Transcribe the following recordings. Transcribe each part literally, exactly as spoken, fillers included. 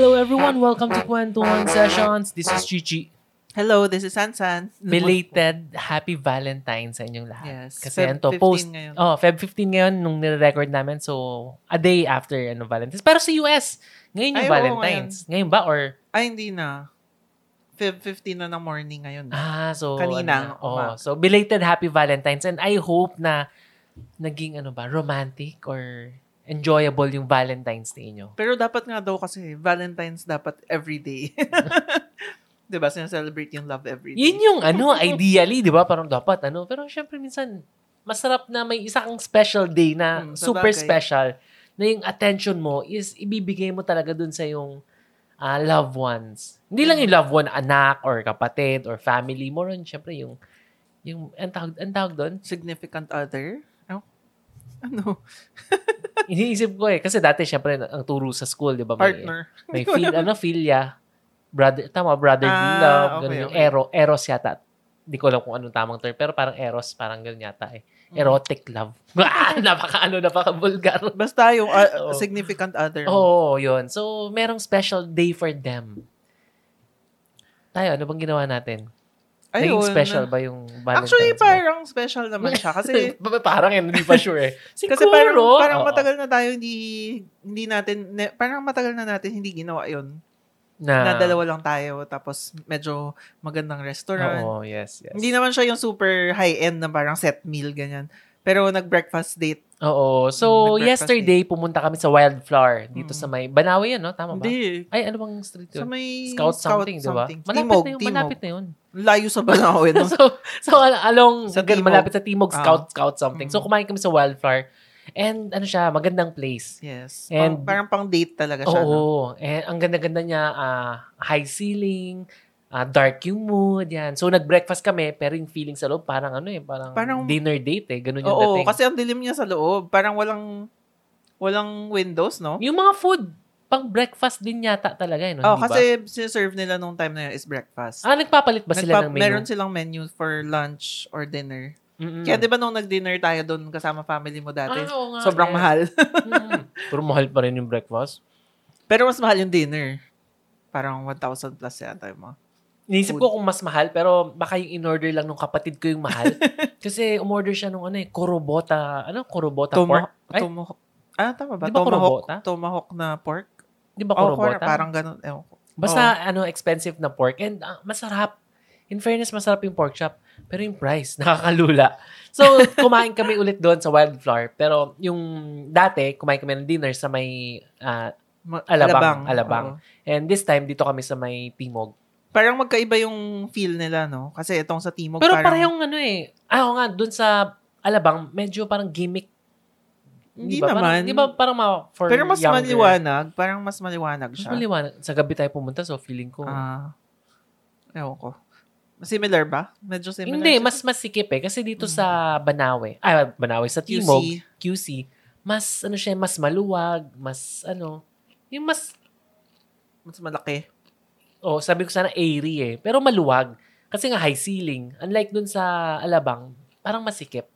Hello everyone, welcome to Kwentuhan Sessions. This is Chichi. Hello, this is Sansan. Belated Happy Valentine's sa inyong lahat. Yes. Kasi Feb ito, post, ngayon. oh, Feb fifteen ngayon nung nire-record namin. So, a day after ano, Valentine's. Pero sa U S, ngayon yung Ay, Valentine's. Oo, ngayon. ngayon ba or? Ay, hindi na. Feb fifteen na ng morning ngayon. Ah, so. Kanina. Ano, oh, so, belated Happy Valentine's. And I hope na naging ano ba, romantic or enjoyable yung Valentine's ninyo. Pero dapat nga daw kasi Valentine's dapat everyday. Diba? Sinaselebrate yung love everyday. Yun yung ano, ideally, di ba? Parang dapat ano. Pero syempre minsan, masarap na may isang special day na hmm, super bagay. Special na yung attention mo is ibibigay mo talaga dun sa yung uh, loved ones. Hindi lang yung loved one, anak or kapatid or family. More on, syempre yung yung, ang tawag, ang tawag doon? Significant other? Oh. Ano? Iniisip ko eh. Kasi dati, syempre, ang turo sa school, di ba? May, Partner. May fil, ano, filia. Brother, tama, brotherly ah, love. Okay, ganun yung okay. ero, eros yata. Hindi ko alam kung anong tamang term. Pero parang eros, parang ganun yata eh. Erotic love. napaka, ano, napaka vulgar. Basta yung uh, oh. significant other. Oo, oh, yun. So, merong special day for them. Tayo, ano bang ginawa natin? Ayun. Naging special ba yung Valentine's Actually, mo? parang special naman siya. Kasi, parang yan, hindi pa sure eh. Siguro, kasi parang, parang oh, matagal na tayo hindi, hindi natin, ne, parang matagal na natin hindi ginawa yun. Na, na dalawa lang tayo. Tapos, medyo magandang restaurant. Oo, yes, yes. Hindi naman siya yung super high-end na parang set meal, ganyan. Pero nag-breakfast date. Oo. So, yesterday, date. Pumunta kami sa Wildflower. Dito mm. sa may, Banawe yan, no? Tama ba? Hindi. Ay, ano bang street yun? Sa may Scout, Scout something, di ba? Malapit Timog, na yun. Timog. Malapit na yun. Layo sa Banawe, no? so, so, along, sa Timog. Malapit sa Timog, Scout, ah. Scout something. Mm. So, kumain kami sa Wildflower. And, ano siya, magandang place. Yes. And, pang, parang pang date talaga siya. Oo. No? And, ang ganda-ganda niya, uh, high ceiling, uh, dark yung mood, yan. So, nag-breakfast kami, pero yung feeling sa loob, parang ano eh, parang, parang dinner date eh. Ganun yung oo, dating. kasi ang dilim niya sa loob. Parang walang, walang windows, no? Yung mga food, pang breakfast din yata talaga eh, no? Oh, hindi kasi ba? Sineserve nila nung time na yun is breakfast. Ah, nagpapalit ba Nagpa- sila ng menu? Meron silang menu for lunch or dinner. Mm-mm. Kaya di ba nung nag-dinner tayo doon kasama family mo dati, ah, oo nga, sobrang eh. mahal. mm. Pero mahal pa rin yung breakfast. Pero mas mahal yung dinner. Parang one thousand plus yata yung mga. Inisip ko kung mas mahal, pero baka yung in-order lang nung kapatid ko yung mahal. Kasi umorder siya nung ano eh, korobota, ano? Korobota Toma- pork? Ay, tomahawk. Ah, tama ba? Di ba tomahawk, korobota? tomahawk na pork? Di ba Oh, korobota? parang ganun. Ewan ko. Basta oh. ano, expensive na pork. And uh, masarap. In fairness, masarap yung pork chop. Pero yung price, nakakalula. So, kumain kami ulit doon sa Wildflower. Pero yung dati, kumain kami ng dinner sa may uh, Alabang. Alabang. Alabang. Oh. And this time, dito kami sa may Timog. Parang magkaiba yung feel nila, no? Kasi itong sa Timog, pero parang... parang yung ano eh. Ah, nga, doon sa Alabang, medyo parang gimmick. Hindi diba? naman. Parang, di ba parang ma- for pero mas younger. maliwanag. Parang mas maliwanag siya. Mas maliwanag. Sa gabi tayo pumunta, so feeling ko. Ah. Uh, ewan ko. Similar ba? Medyo similar. Hindi, siya? mas masikip eh. Kasi dito hmm. sa Banawe, ah, Banawe sa Timog, Q C. Q C, mas, ano siya, mas maluwag, mas, ano, yung mas, mas malaki. Oh, sabi ko sana airy eh. Pero maluwag. Kasi nga high ceiling. Unlike dun sa Alabang, parang masikip.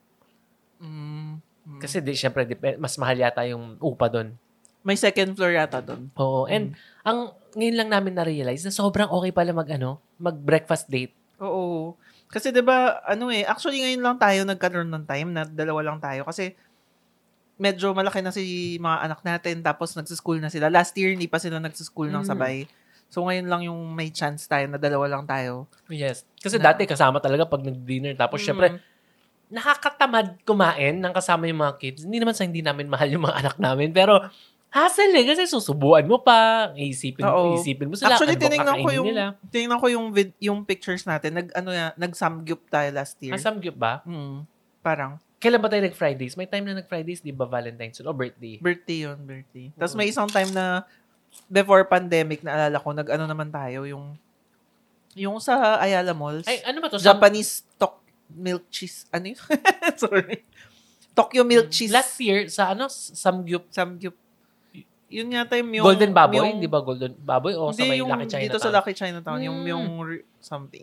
Mm. Kasi di, syempre, di, mas mahal yata yung upa dun. May second floor yata dun. Oo. And, mm. ang, ngayon lang namin na-realize na sobrang okay pala mag, ano, mag-breakfast date. Oo. Kasi diba, ano eh, actually ngayon lang tayo nagkaroon ng time na dalawa lang tayo. Kasi, medyo malaki na si mga anak natin, tapos nagsischool na sila. Last year, hindi pa sila nagsischool ng sabay. Mm. So, ngayon lang yung may chance tayo na dalawa lang tayo. Yes. Kasi na, dati kasama talaga pag nag-dinner. Tapos, mm. syempre, nakakatamad kumain ng kasama yung mga kids. Hindi naman sa hindi namin mahal yung mga anak namin. Pero, hassle eh. Kasi susubuan mo pa. Iisipin, iisipin mo sila. Actually, ano tinignan ko yung, nila. tinignan ko yung, vid, yung pictures natin. Nag, ano ya, nag-samgyup tayo last year. Ah, samgyup ba? Mm, parang. Kailan ba tayo nag-Fridays? May time na nag-Fridays, di ba Valentine's o birthday? Birthday yun, birthday. Tapos may isang time na before pandemic, naalala ko, nag-ano naman tayo, yung yung sa Ayala Malls. Ay, ano ba to? Japanese Sam- Tok milk cheese. Ano yun? Sorry. Tokyo milk cheese. Last year, sa ano? Samgyup. Samgyup. Yun nga time yung... Golden Baboy? Yung, di ba Golden Baboy? O sa may yung, Lucky Chinatown? Dito sa Lucky Chinatown. Hmm. Yung, yung something.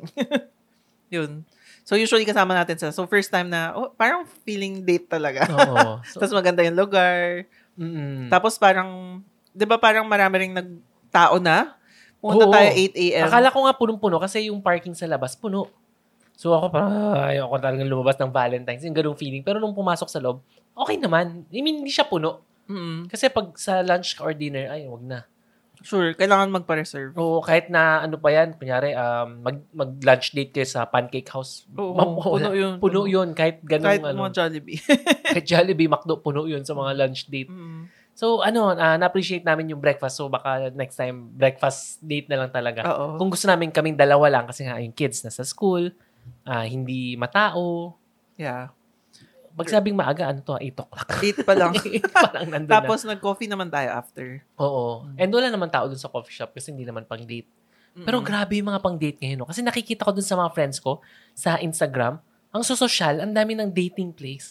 Yun. So, usually kasama natin sila. So, first time na, oh, parang feeling date talaga. Oo. So, tapos maganda yung lugar. Mm-mm. Tapos parang, di ba parang marami ring nag, tao na. Pumunta Oo. tayo eight a.m. Akala ko nga punong-puno kasi yung parking sa labas puno. So ako parang ayaw ko talagang lumabas ng Valentine's. Yung ganung feeling. Pero nung pumasok sa loob, okay naman. I mean, hindi siya puno. Mm-mm. Kasi pag sa lunch or dinner, ay, wag na. Sure, kailangan magpa-reserve. Oo, kahit na ano pa yan, kunyari, um, mag, mag-lunch date kayo sa Pancake House. Oo, Ma- puno yun. Puno, puno yun, kahit ganun. Kahit ano, mga Jollibee. kahit Jollibee, McDo, puno yun sa mga lunch date. Mm. So, ano, uh, na-appreciate namin yung breakfast. So, baka next time, breakfast date na lang talaga. Oo. Kung gusto namin kaming dalawa lang, kasi nga yung kids nasa school, uh, hindi matao. Yeah. Pag sabing maaga, ano to, eight o'clock. eight pa lang. eight pa lang nandun Tapos, na. nag-coffee naman tayo after. Oo. And wala naman tao dun sa coffee shop kasi hindi naman pang date. Pero Mm-mm. grabe yung mga pang date ngayon. No? Kasi nakikita ko dun sa mga friends ko sa Instagram, ang sosyal, ang dami ng dating place.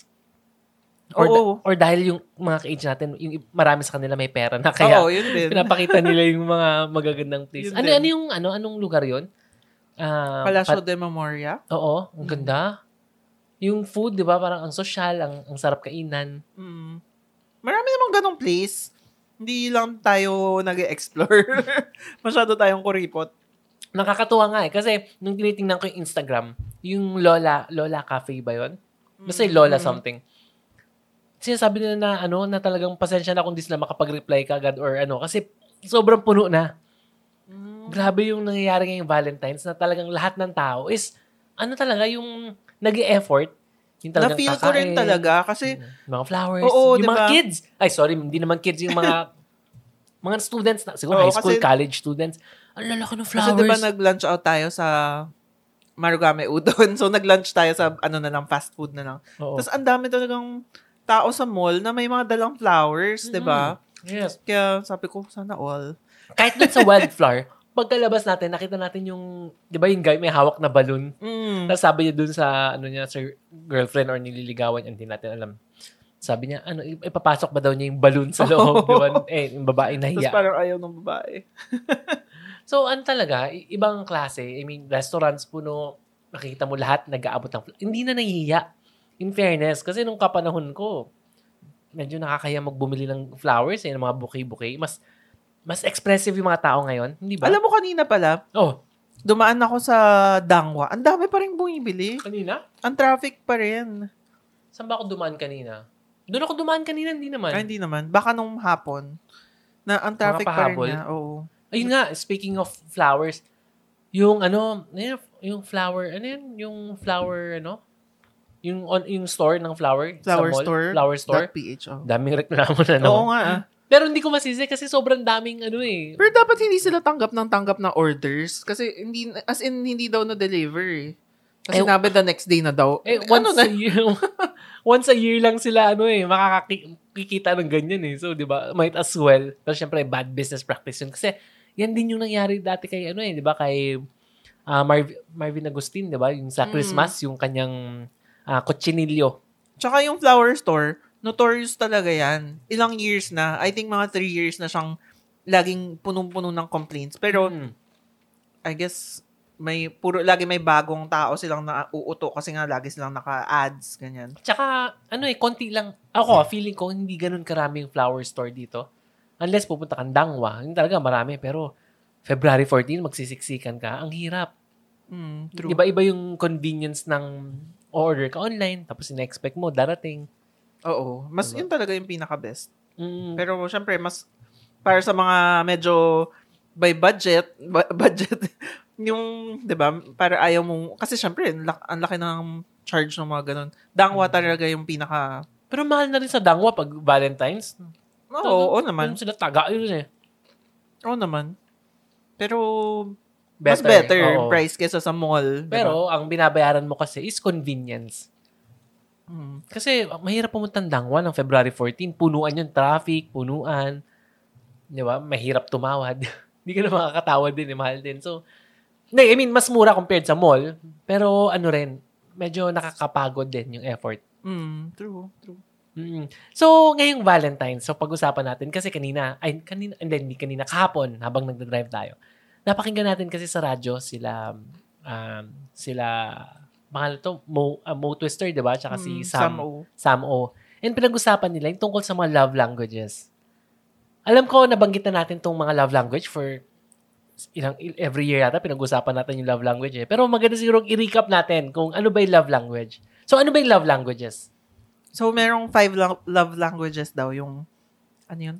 Or, Oo. da- or dahil yung mga ka-age natin, yung marami sa kanila may pera na kaya Oo, yun din. pinapakita nila yung mga magagandang place. Yun Ano, din. ano yung, ano, anong lugar yun? Uh, Palacio de Memoria. Oo, ang ganda. Yung food, di ba, parang ang sosyal, ang, ang sarap kainan. Mm. Marami namang ganong place. Hindi lang tayo nag-explore. Masyado tayong kuripot. Nakakatuwa nga eh. Kasi nung tinitingnan ko yung Instagram, yung Lola, Lola Cafe ba yun? Basta yung Lola Mm-hmm. something. Sinasabi nila na, ano, na talagang pasensya na kung di sila makapag-reply ka agad or ano. Kasi sobrang puno na. Mm. Grabe yung nangyayari ngayong Valentine's na talagang lahat ng tao is, ano talaga, yung nag-e-effort. Yung talagang Na-feel ko rin kakain, talaga kasi mga flowers. Oo, yung diba? mga kids. Ay, sorry, hindi naman kids. Yung mga mga students na. Siguro Oo, high school, kasi- college students. Ang lalaki ng Kasi flowers. diba nag-lunch out tayo sa Marugame Udon. So nag-lunch tayo sa ano na lang, fast food na lang. Oo. Tapos ang dami talagang tao sa mall na may mga dalang flowers, diba? Yes. Kaya sabi ko, sana all. Kahit dun sa wildflower, pagkalabas natin, nakita natin yung, di ba yung guy may hawak na balloon? Mm. Tapos sabi niya dun sa, ano niya, sa girlfriend or nililigawan, hindi natin alam. Sabi niya, ano, ipapasok ba daw niya yung balloon sa loob? Di ba? Eh, yung babae Tapos nahiya. parang ayaw ng babae. So, ano talaga, i- ibang klase. I mean, restaurants puno, nakikita mo lahat, nag-aabot ng fl- hindi na nahihiya. In fairness, kasi nung kapanahon ko, medyo nakakaya magbumili ng flowers, eh, ng mga bouquet-bouquet. Mas, mas expressive yung mga tao ngayon, hindi ba? Alam mo kanina pala, Oh, dumaan ako sa Dangwa. Ang dami pa rin bumibili. kanina? Ang traffic pa rin. Saan ba ako dumaan kanina? Doon ako dumaan kanina, hindi naman. Ay, hindi naman. Baka nung hapon. Na ang traffic pa rin pahabol? niya. Oo. Ayun nga, speaking of flowers, yung ano, yung, yung flower, ano yun? Yung flower, ano? Yung on, yung store ng flower, Flower sa mall, store. flower store. .ph. Oh. Daming reklamo na naman. Oo nga ah. Pero hindi ko masisi kasi sobrang daming ano eh. Pero dapat hindi sila tanggap ng tanggap na orders. Kasi hindi, as in, hindi daw na-deliver eh. Kasi Eh, nabi the next day na daw. Eh, Eh, once ano na? a year, once a year lang sila ano eh, makakakikita ng ganyan eh. So, di ba, might as well. Pero syempre, bad business practice yun. Kasi, yan din yung nangyari dati kay ano eh, di ba, kay uh, Marv- Marvin Agustin, di ba? Yung sa Christmas, yung kanyang uh, kutsinilyo. Tsaka yung flower store, notorious talaga yan. Ilang years na. I think mga three years na siyang laging punong-puno ng complaints. Pero, Hmm. I guess, may puro lagi may bagong tao silang nauuto kasi nga lagi silang naka-ads, ganyan. Tsaka, ano eh, konti lang. Ako, feeling ko, hindi ganun karami yung flower store dito. Unless pupunta kang Dangwa. Hindi talaga marami. Pero, February fourteenth, magsisiksikan ka. Ang hirap. Mm, true. Iba-iba yung convenience ng order ka online. Tapos, ina-expect mo, darating. Oo. Mas Diba? yun talaga yung pinaka-best. Mm, Pero, syempre, mas para sa mga medyo by budget, bu- budget, yung, di ba, para ayaw mo, kasi syempre, ang lak- ang laki ng charge ng mga ganun. Dangwa talaga yung pinaka, pero mahal na rin sa Dangwa pag Valentine's. oo, oo naman. Doon sila taga yun eh. Oo naman. Pero, mas better oo. price kesa sa mall. diba? Pero, ang binabayaran mo kasi is convenience. Mm. Kasi, mahirap pumunta ng Dangwa ng February fourteenth. Punuan yung traffic, punuan. Di ba? Mahirap tumawad. Hindi ka na makakatawad din, eh, mahal din. So, hindi, I mean, mas mura compared sa mall. Pero, ano rin, medyo nakakapagod din yung effort. Mm, true, true. Mm. So, ngayong Valentine's, so pag-usapan natin, kasi kanina, ay, kanina, hindi, hindi kanina, kahapon, habang nagdadrive tayo, napakinggan natin kasi sa radyo, sila, um, sila, mahal to, Mo, uh, Mo Twister, diba? Tsaka si Mm, Sam, Sam O. Sam O. And pinag-usapan nila yung tungkol sa mga love languages. alam ko, nabanggit na natin tong mga love language for ilang, every year yata, pinag-usapan natin yung love language eh. Pero maganda siguro i-recap natin kung ano ba yung love language. So, ano ba yung love languages? So, merong five lo- love languages daw. Yung, ano yun?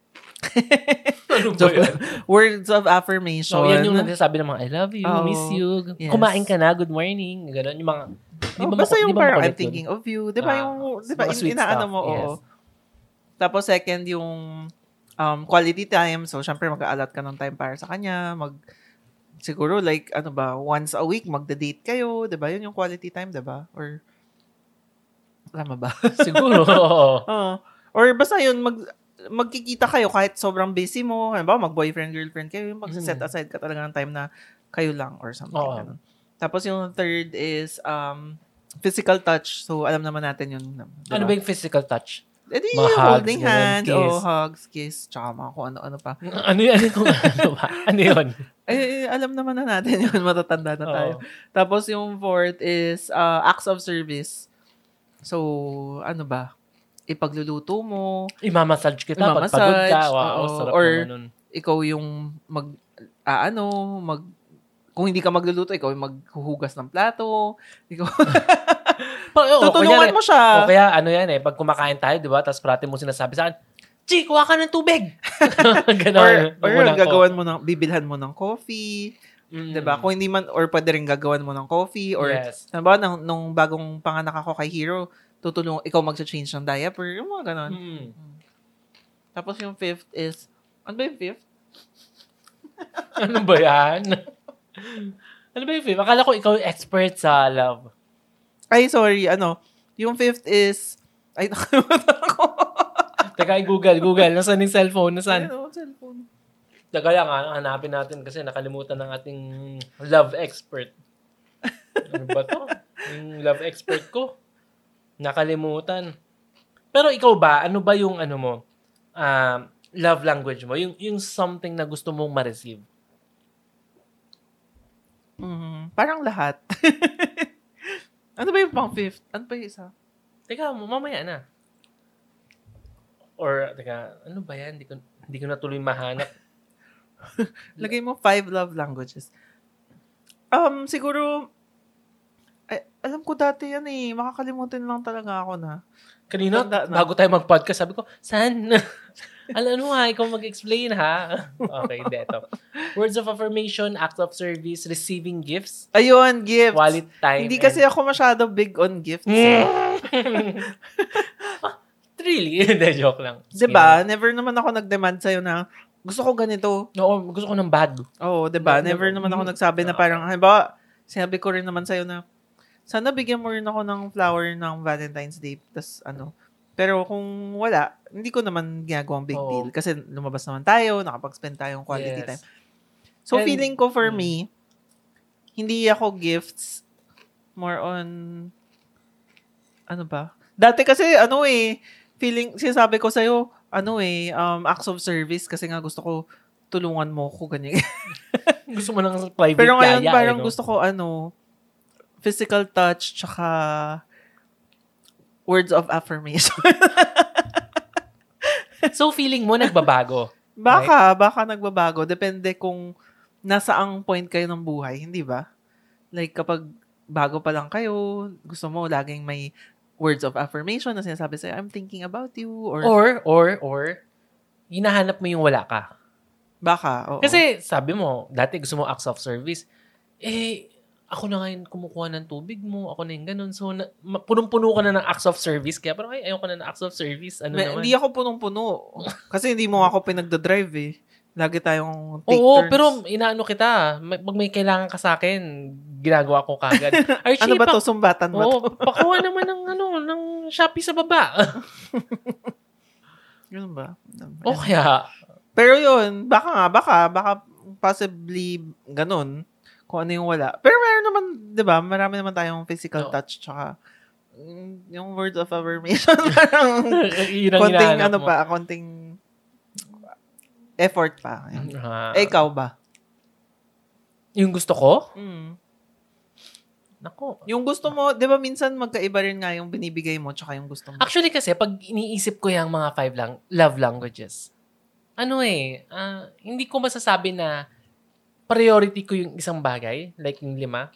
Ano ba yan? Words of affirmation. So, yan yung nagsasabi ng mga, I love you, oh, miss you, yes. kumain ka na, good morning, gano'n. Yung mga, di ba oh, basta yung parang, I'm thinking of you. Di ba ah, yung, di ba, in, inaano mo, yes. Oo. Tapos, second, yung, Um, quality time. So, syempre, mag-a-allot ka ng time para sa kanya. Mag, siguro, like, ano ba, once a week, magda-date kayo. Diba? Yun yung quality time, diba? Or, alam mo ba? Siguro. uh, or basta yun, mag, magkikita kayo kahit sobrang busy mo. Ano ba, mag-boyfriend, girlfriend kayo. Mag-set aside ka talaga ng time na kayo lang or something. Ganun. Tapos, yung third is um, physical touch. So, alam naman natin yun. Diba? Ano ba yung physical touch? Eh di, holding hands, oh, hugs, kiss, tsaka mga kung ano-ano pa. Ano yun? Ano kung ano ba? Ano yun? Eh, alam naman na natin yun. Matatanda na tayo. Oh. Tapos yung fourth is uh, acts of service. So, ano ba? Ipagluluto mo. Imamassage kita pag pagod ka. Wow, uh, sarap or naman nun. Ikaw yung mag, ah, ano, mag, kung hindi ka magluluto, ikaw yung maghuhugas ng plato. Ikaw... Pa, oh, tutulungan kunyari, mo siya. O kaya ano yan eh, pag kumakain tayo, di ba? Tapos parati mo sinasabi sa akin, Chi, kuha ka ng tubig. Ganon. Or, or gagawan mo ng, bibilhan mo ng coffee. Mm. Di ba? Kung hindi man, or pwede rin gagawan mo ng coffee. Or, yes. diba, nung, nung bagong panganak ako kay Hero, tutulong, ikaw mag-change ng diaper. Yung mga ganon. Mm. Tapos yung fifth is, ano ba yung fifth? Ano ba yan? Ano ba yung fifth? Akala ko ikaw yung expert sa love. Ay, sorry, ano, yung fifth is, ay, nakalimutan ko. Teka, Google, Google, nasaan yung cellphone? Nasaan? Ay, no, cellphone. Teka lang, ha? Hanapin natin kasi nakalimutan ng ating love expert. Ano ba to? Yung love expert ko. Nakalimutan. Pero ikaw ba, ano ba yung ano mo, uh, love language mo? Yung, yung something na gusto mong ma-receive? Mm, parang lahat. Ano ba yung pang fifth? Ano ba yung isa? Teka, mamaya na. Or, teka, ano ba yan? Hindi ko, hindi ko na tuloy mahanap. Lagay mo five love languages. Um, siguro, ay, alam ko dati yan eh. Makakalimutan lang talaga ako na. Kanina, na. bago tayo mag-podcast, sabi ko, saan? Alam mo ha, ikaw mag-explain ha. Okay, deto. Words of affirmation, acts of service, receiving gifts. Ayun, gifts. Quality time. Hindi kasi and... ako masyado big on gifts. Really? Hindi, joke lang. Diba? Never naman ako nag-demand sa'yo na gusto ko ganito. Oo, gusto ko ng bag. Oo, diba? Never naman ako nagsabi na parang, halimbawa, sinabi ko rin naman sa'yo na, sana bigyan mo rin ako ng flower ng Valentine's Day. Tas ano, pero kung wala, hindi ko naman ginagawang big oh. deal. Kasi lumabas naman tayo, nakapag-spend tayong quality yes. time. So, and, feeling ko for mm. me, hindi ako gifts, more on, ano ba? Dati kasi, ano eh, feeling, sinasabi ko sa'yo, ano eh, um, acts of service, kasi nga gusto ko, tulungan mo ko, ganyan. Gusto mo ng private pero ngayon, kaya, parang eh, no? gusto ko, ano, physical touch, tsaka, words of affirmation. So, feeling mo nagbabago? Baka, right? Baka nagbabago. Depende kung nasa ang point kayo ng buhay, hindi ba? Like, kapag bago pa lang kayo, gusto mo laging may words of affirmation na sinasabi sa'yo, I'm thinking about you. Or, or, or, or, hinahanap mo yung wala ka. Baka, oo. Kasi, sabi mo, dati gusto mo acts of service. Eh, ako na ngayon kumukuha ng tubig mo, ako na yung ganun. So, na, punong-puno ka na ng acts of service. Kaya parang, ay, ayoko na ng acts of service. Ano May, naman? Hindi ako punong-puno. Kasi hindi mo ako pinagdadrive eh. Lagi tayong take Oo, turns. pero inaano kita. Pag may kailangan ka sa akin, ginagawa ko kagad. Archie, ano ba to? Sumbatan ba oh, to? pakuha naman ng, ano, ng Shopee sa baba. Ganun ba? O kaya. Pero yun, baka nga, baka, baka possibly ganun. Kung ano yung wala. Pero meron naman, di ba, marami naman tayong physical no. touch, tsaka yung words of affirmation, parang konting, ano mo. pa, konting effort pa. Uh, eh, ikaw ba? Yung gusto ko? Mm. Nako. Yung gusto mo, di ba minsan magkaiba rin nga yung binibigay mo, tsaka yung gusto mo? Actually kasi, pag iniisip ko yung mga five lang, love languages, ano eh, uh, hindi ko masasabi na priority ko yung isang bagay, like yung lima.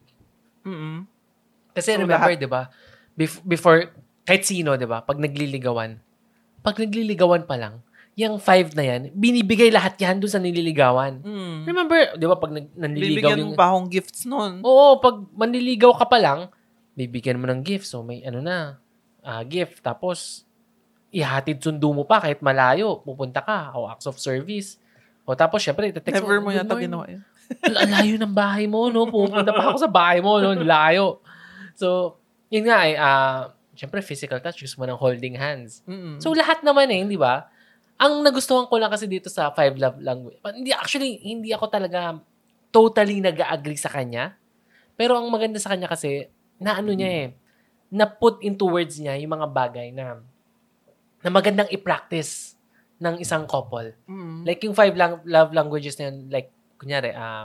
Mm-mm. Kasi so, remember, di ba, bef- before, kahit sino, di ba, pag nagliligawan, pag nagliligawan pa lang, yung five na yan, binibigay lahat yan doon sa nililigawan. Mm. Remember, di ba, pag nag- nanliligaw bibigyan yung... mo pa akong gifts nun. Oo, pag manliligaw ka pa lang, bibigyan mo ng gift. So, may ano na, uh, gift. Tapos, ihatid sundo mo pa kahit malayo. Pupunta ka, o acts of service. O tapos, syempre, text Never mo, mo yata ginawa yun. Ang layo ng bahay mo, no? Pupunta pa ako sa bahay mo, no? Layo. So, yun nga eh, uh, syempre, physical touch, gusto mo ng holding hands. Mm-mm. So, lahat naman eh, di ba? Ang nagustuhan ko lang kasi dito sa five love language, hindi, actually, hindi ako talaga totally nag-agree sa kanya. Pero ang maganda sa kanya kasi, na ano niya eh, na put into words niya yung mga bagay na na magandang i-practice ng isang couple. Mm-hmm. Like yung five lang, love languages na yun, like, kunyari, um,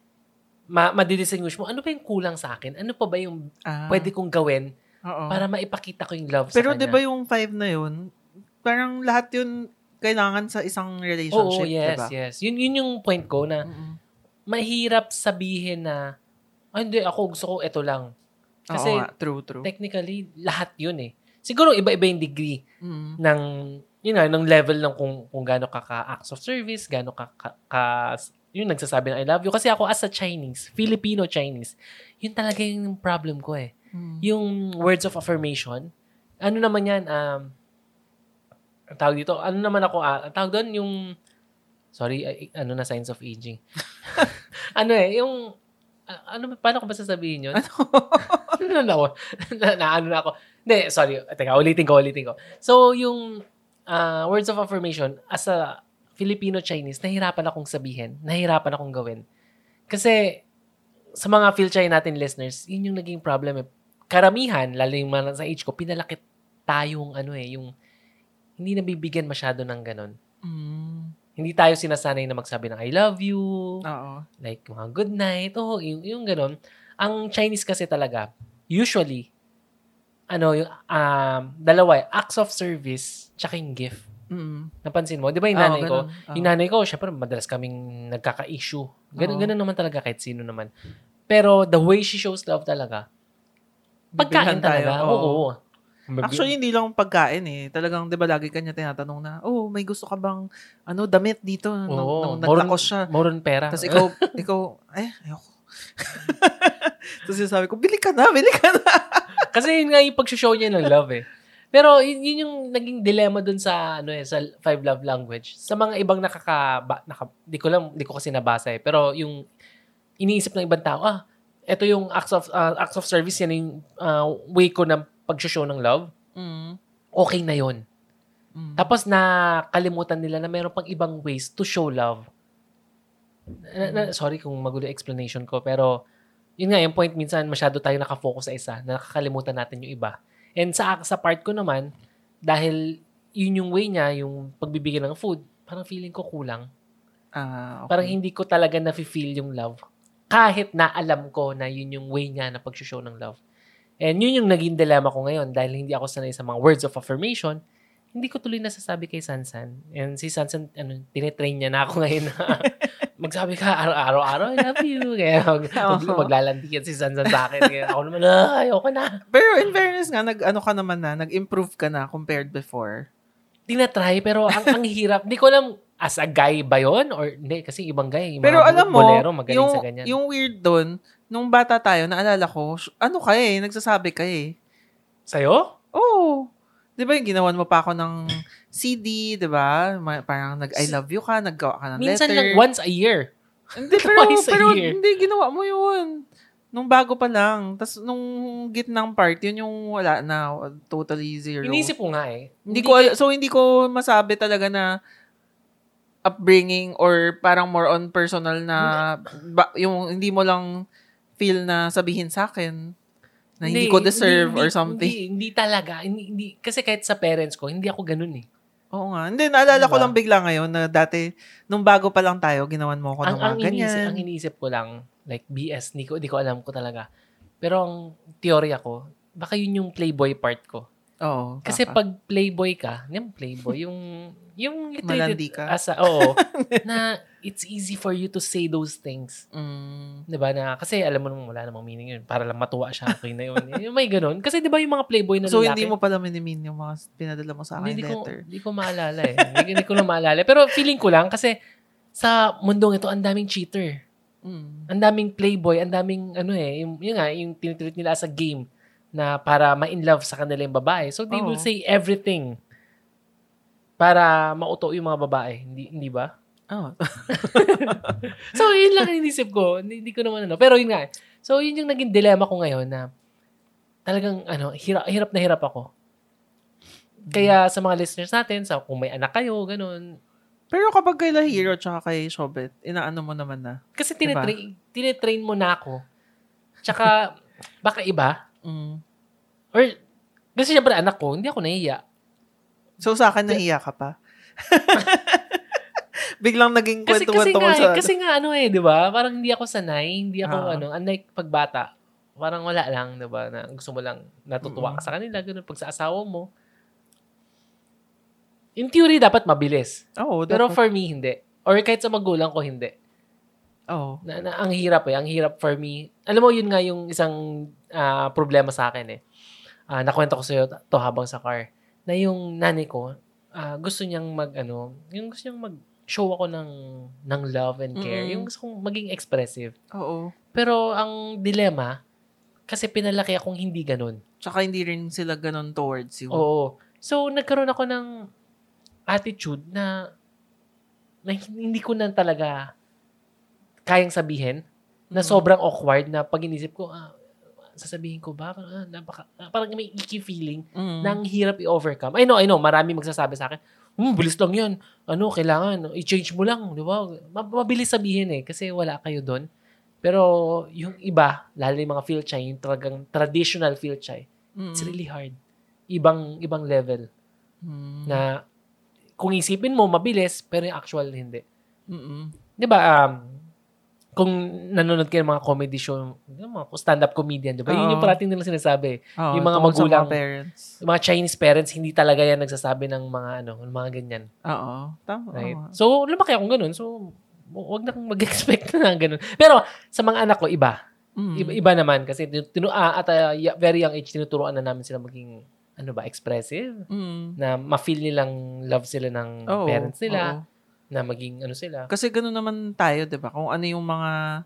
ma- madidistinguish mo, ano ba yung kulang sa akin? Ano pa ba yung ah. pwede kong gawin Uh-oh. para maipakita ko yung love Pero sa kanya? Pero di ba yung five na yun, parang lahat yun kailangan sa isang relationship, Oo, yes, diba? yes. Yun, yun yung point ko na mm-hmm. mahirap sabihin na, ay, hindi, ako gusto ko ito lang. Kasi, oo nga, true, true. Technically, lahat yun eh. Siguro, iba-iba yung degree mm-hmm. ng, you know, ng level ng kung, kung gaano ka ka-acts of service, gaano ka, ka, ka yung nagsasabi ng I love you. Kasi ako, as a Chinese, Filipino-Chinese, yun talaga yung problem ko eh. Mm-hmm. Yung words of affirmation, ano naman yan, um, ang tawag dito, ano naman ako, ah, ang tawag doon, yung, sorry, ano na, signs of aging. ano eh, yung, uh, ano, paano ko ba sasabihin yun? Ano? ano na ako? na, na, ano na ako? Hindi, sorry, teka, ulitin ko, ulitin ko. So, yung uh, words of affirmation, as a Filipino-Chinese, nahirapan akong sabihin, nahirapan akong gawin. Kasi, sa mga Phil-Chai natin listeners, yun yung naging problem eh. Karamihan, lalo yung mga sa age ko, pinalakit tayong, ano eh, yung, hindi nabibigyan masyado ng ganon. Mm. Hindi tayo sinasanay na magsabi ng I love you. Oo. Like, mga good night. Oh, yung, yung ganon. Ang Chinese kasi talaga, usually, ano, yung, um, dalawa, acts of service, tsaka yung gift. Mm. Napansin mo? Di ba yung nanay oh, ko? Oh. Yung nanay ko, syempre, madalas kaming nagkaka-issue. Ganon, oh. ganon naman talaga kahit sino naman. Pero the way she shows love talaga, pagkain talaga. Oo. oo. Actually, hindi lang pagkain eh. Talagang, di ba, lagi kanya tinatanong na, oh, may gusto ka bang, ano, damit dito? Oo. Nung, nung nagtakos siya. Moron pera. Tapos ikaw, ikaw, eh, ayoko. Tapos yung sabi ko, bili ka na, bili ka na. Kasi yun nga yung pag-show niya ng love eh. Pero yun, yun yung naging dilemma dun sa, ano eh, sa five love language. Sa mga ibang nakaka, ba, naka, di ko lang, di ko kasi nabasa eh. Pero yung iniisip ng ibang tao, ah, ito yung acts of, uh, acts of service, yan yung uh, way ko ng pag-show ng love, mm. okay na yun. Mm. Tapos nakalimutan nila na meron pang ibang ways to show love. Na, na, sorry kung magulo explanation ko, pero yun nga, yung point minsan masyado tayo nakafocus sa isa, na nakakalimutan natin yung iba. And sa, sa part ko naman, dahil yun yung way niya, yung pagbibigay ng food, parang feeling ko kulang. Ah, okay. Parang hindi ko talaga nafe-feel yung love. Kahit na alam ko na yun yung way niya na pag-show ng love. And yun yung naging dilemma ko ngayon dahil hindi ako sanay sa mga words of affirmation, hindi ko tuloy nasasabi kay Sansan. And si Sansan, ano, tinitrain niya na ako ngayon na magsabi ka araw-araw, I love you. Kaya mag, mag, maglalantikan si Sansan sa akin. Kaya ako naman, ah, ayoko na. Pero in fairness nga, nag-ano ka naman na, nag-improve ka na compared before. Tinatry, pero ang, ang hirap. Hindi ko alam, as a guy ba yun? Or hindi, kasi ibang guy. Yung pero mga alam mo, bolero, magaling yung, sa ganyan. yung weird doon, nung bata tayo, naalala ko, ano ka eh, nagsasabi ka eh. Sa'yo? Oo. Di ba yung ginawan mo pa ako ng C D, di ba? Parang nag-I love you ka, naggawa ka ng minsan letter. Minsan lang, once a year. Hindi, pero, Twice a pero year. hindi, ginawa mo yun. Nung bago pa lang. Tapos nung gitnang part, yun yung wala na, totally zero. Inisip ko nga eh. Hindi, hindi ko, ka... so hindi ko masabi talaga na upbringing or parang more on personal na, ba, yung hindi mo lang feel na sabihin sa akin na hindi, hindi ko deserve hindi, or something. Hindi, hindi talaga. Hindi, hindi, kasi kahit sa parents ko, hindi ako ganun eh. Oo nga. Hindi, naalala diba? Ko lang bigla ngayon na dati, nung bago pa lang tayo, ginawan mo ako ng mga ganyan. Iniisip, ang iniisip ko lang, like B S, hindi ko, hindi ko alam ko talaga. Pero ang teorya ko, baka yun yung playboy part ko. Oo. Kasi baka. pag playboy ka, yung playboy, yung, yung you treat Malandi it ka. as a, oo, na it's easy for you to say those things. Mm. Diba na, kasi alam mo naman wala namang meaning yun. Para lang matuwa siya, okay na yun. Yung may ganun. Kasi diba yung mga playboy na So, lalaki. hindi mo pala minimin yung mga pinadala mo sa akin Hindi ko, letter. hindi ko maalala eh. Hindi, hindi ko na maalala. Pero feeling ko lang kasi sa mundong ito, ang daming cheater. Mm. Ang daming playboy, ang daming ano eh, yung, yun nga, yung tinitreat nila as a game na para ma-in love sa kanila yung babae. So, they Oo. will say everything para mauto yung mga babae. Hindi, hindi ba? Oh. So, yun lang ang inisip ko. Hindi, hindi ko naman ano. Pero yun nga. So, yun yung naging dilemma ko ngayon na talagang ano, hirap, hirap na hirap ako. Kaya sa mga listeners natin, sa kung may anak kayo, ganun. Pero kapag kay Lahiro tsaka kay Shobet, inaano mo naman na. Kasi tinitrain, diba? tinitrain mo na ako. Tsaka, baka iba. Mm. Or, kasi syempre anak ko, hindi ako nahiya. So, sa akin, nahiya ka pa? Biglang naging kasi, kwento-kwento ko nga, sa... Kasi nga, ano eh, di ba? Parang hindi ako sanay. Hindi ako, Ah. ano, unlike pagbata. Parang wala lang, di ba? Na gusto mo lang natutuwa ka sa kanila. Ganun, pag sa asawa mo. In theory, dapat mabilis. Oo, dapat. Pero for me, hindi. Or kahit sa magulang ko, hindi. Oo. Na, na, ang hirap eh. Ang hirap for me. Alam mo, yun nga yung isang uh, problema sa akin eh. Uh, nakwento ko sa'yo to habang sa car. Na yung nanay ko, uh, gusto niyang mag, ano, yung gusto niyang mag-show ako ng, ng love and care. Mm-mm. Yung gusto kong maging expressive. Oo. Pero ang dilema, kasi pinalaki akong hindi ganun. Tsaka hindi rin sila ganun towards you. Oo. So, nagkaroon ako ng attitude na, na hindi ko na talaga kayang sabihin, na Mm-hmm. sobrang awkward na pag inisip ko, ah, sasabihin ko ba? Parang, ah, napaka, ah, parang may icky feeling Mm-hmm. na ang hirap i-overcome. I know, I know, marami magsasabi sa akin, hmm, bilis lang yan. Ano, kailangan, i-change mo lang, di ba? Mabilis sabihin eh, kasi wala kayo doon. Pero yung iba, lalo yung mga Philchay, yung talagang traditional Philchay, mm-hmm. it's really hard. Ibang, ibang level. Mm-hmm. Na, kung isipin mo, mabilis, pero yung actual, hindi. Mm-hmm. Di ba, um, kung nanonood kayo ng mga comedy show, yung mga stand-up comedian, di ba? Yun yung parating nilang sinasabi. Oo, yung mga magulang, mga parents. Yung mga Chinese parents, hindi talaga yan nagsasabi ng mga, ano, ng mga ganyan. Oo. Tama. Right? Oo. So, lumaki akong ganun. So, wag na kang mag-expect na ganun. Pero, sa mga anak ko, iba. Mm. Iba, iba naman. Kasi, tinu, ah, at a very young age, tinuturoan na namin sila maging, ano ba, expressive. Mm. Na ma-feel nilang love sila ng Oo, parents nila. oo. Na maging, ano sila. Kasi ganun naman tayo, di ba? Kung ano yung mga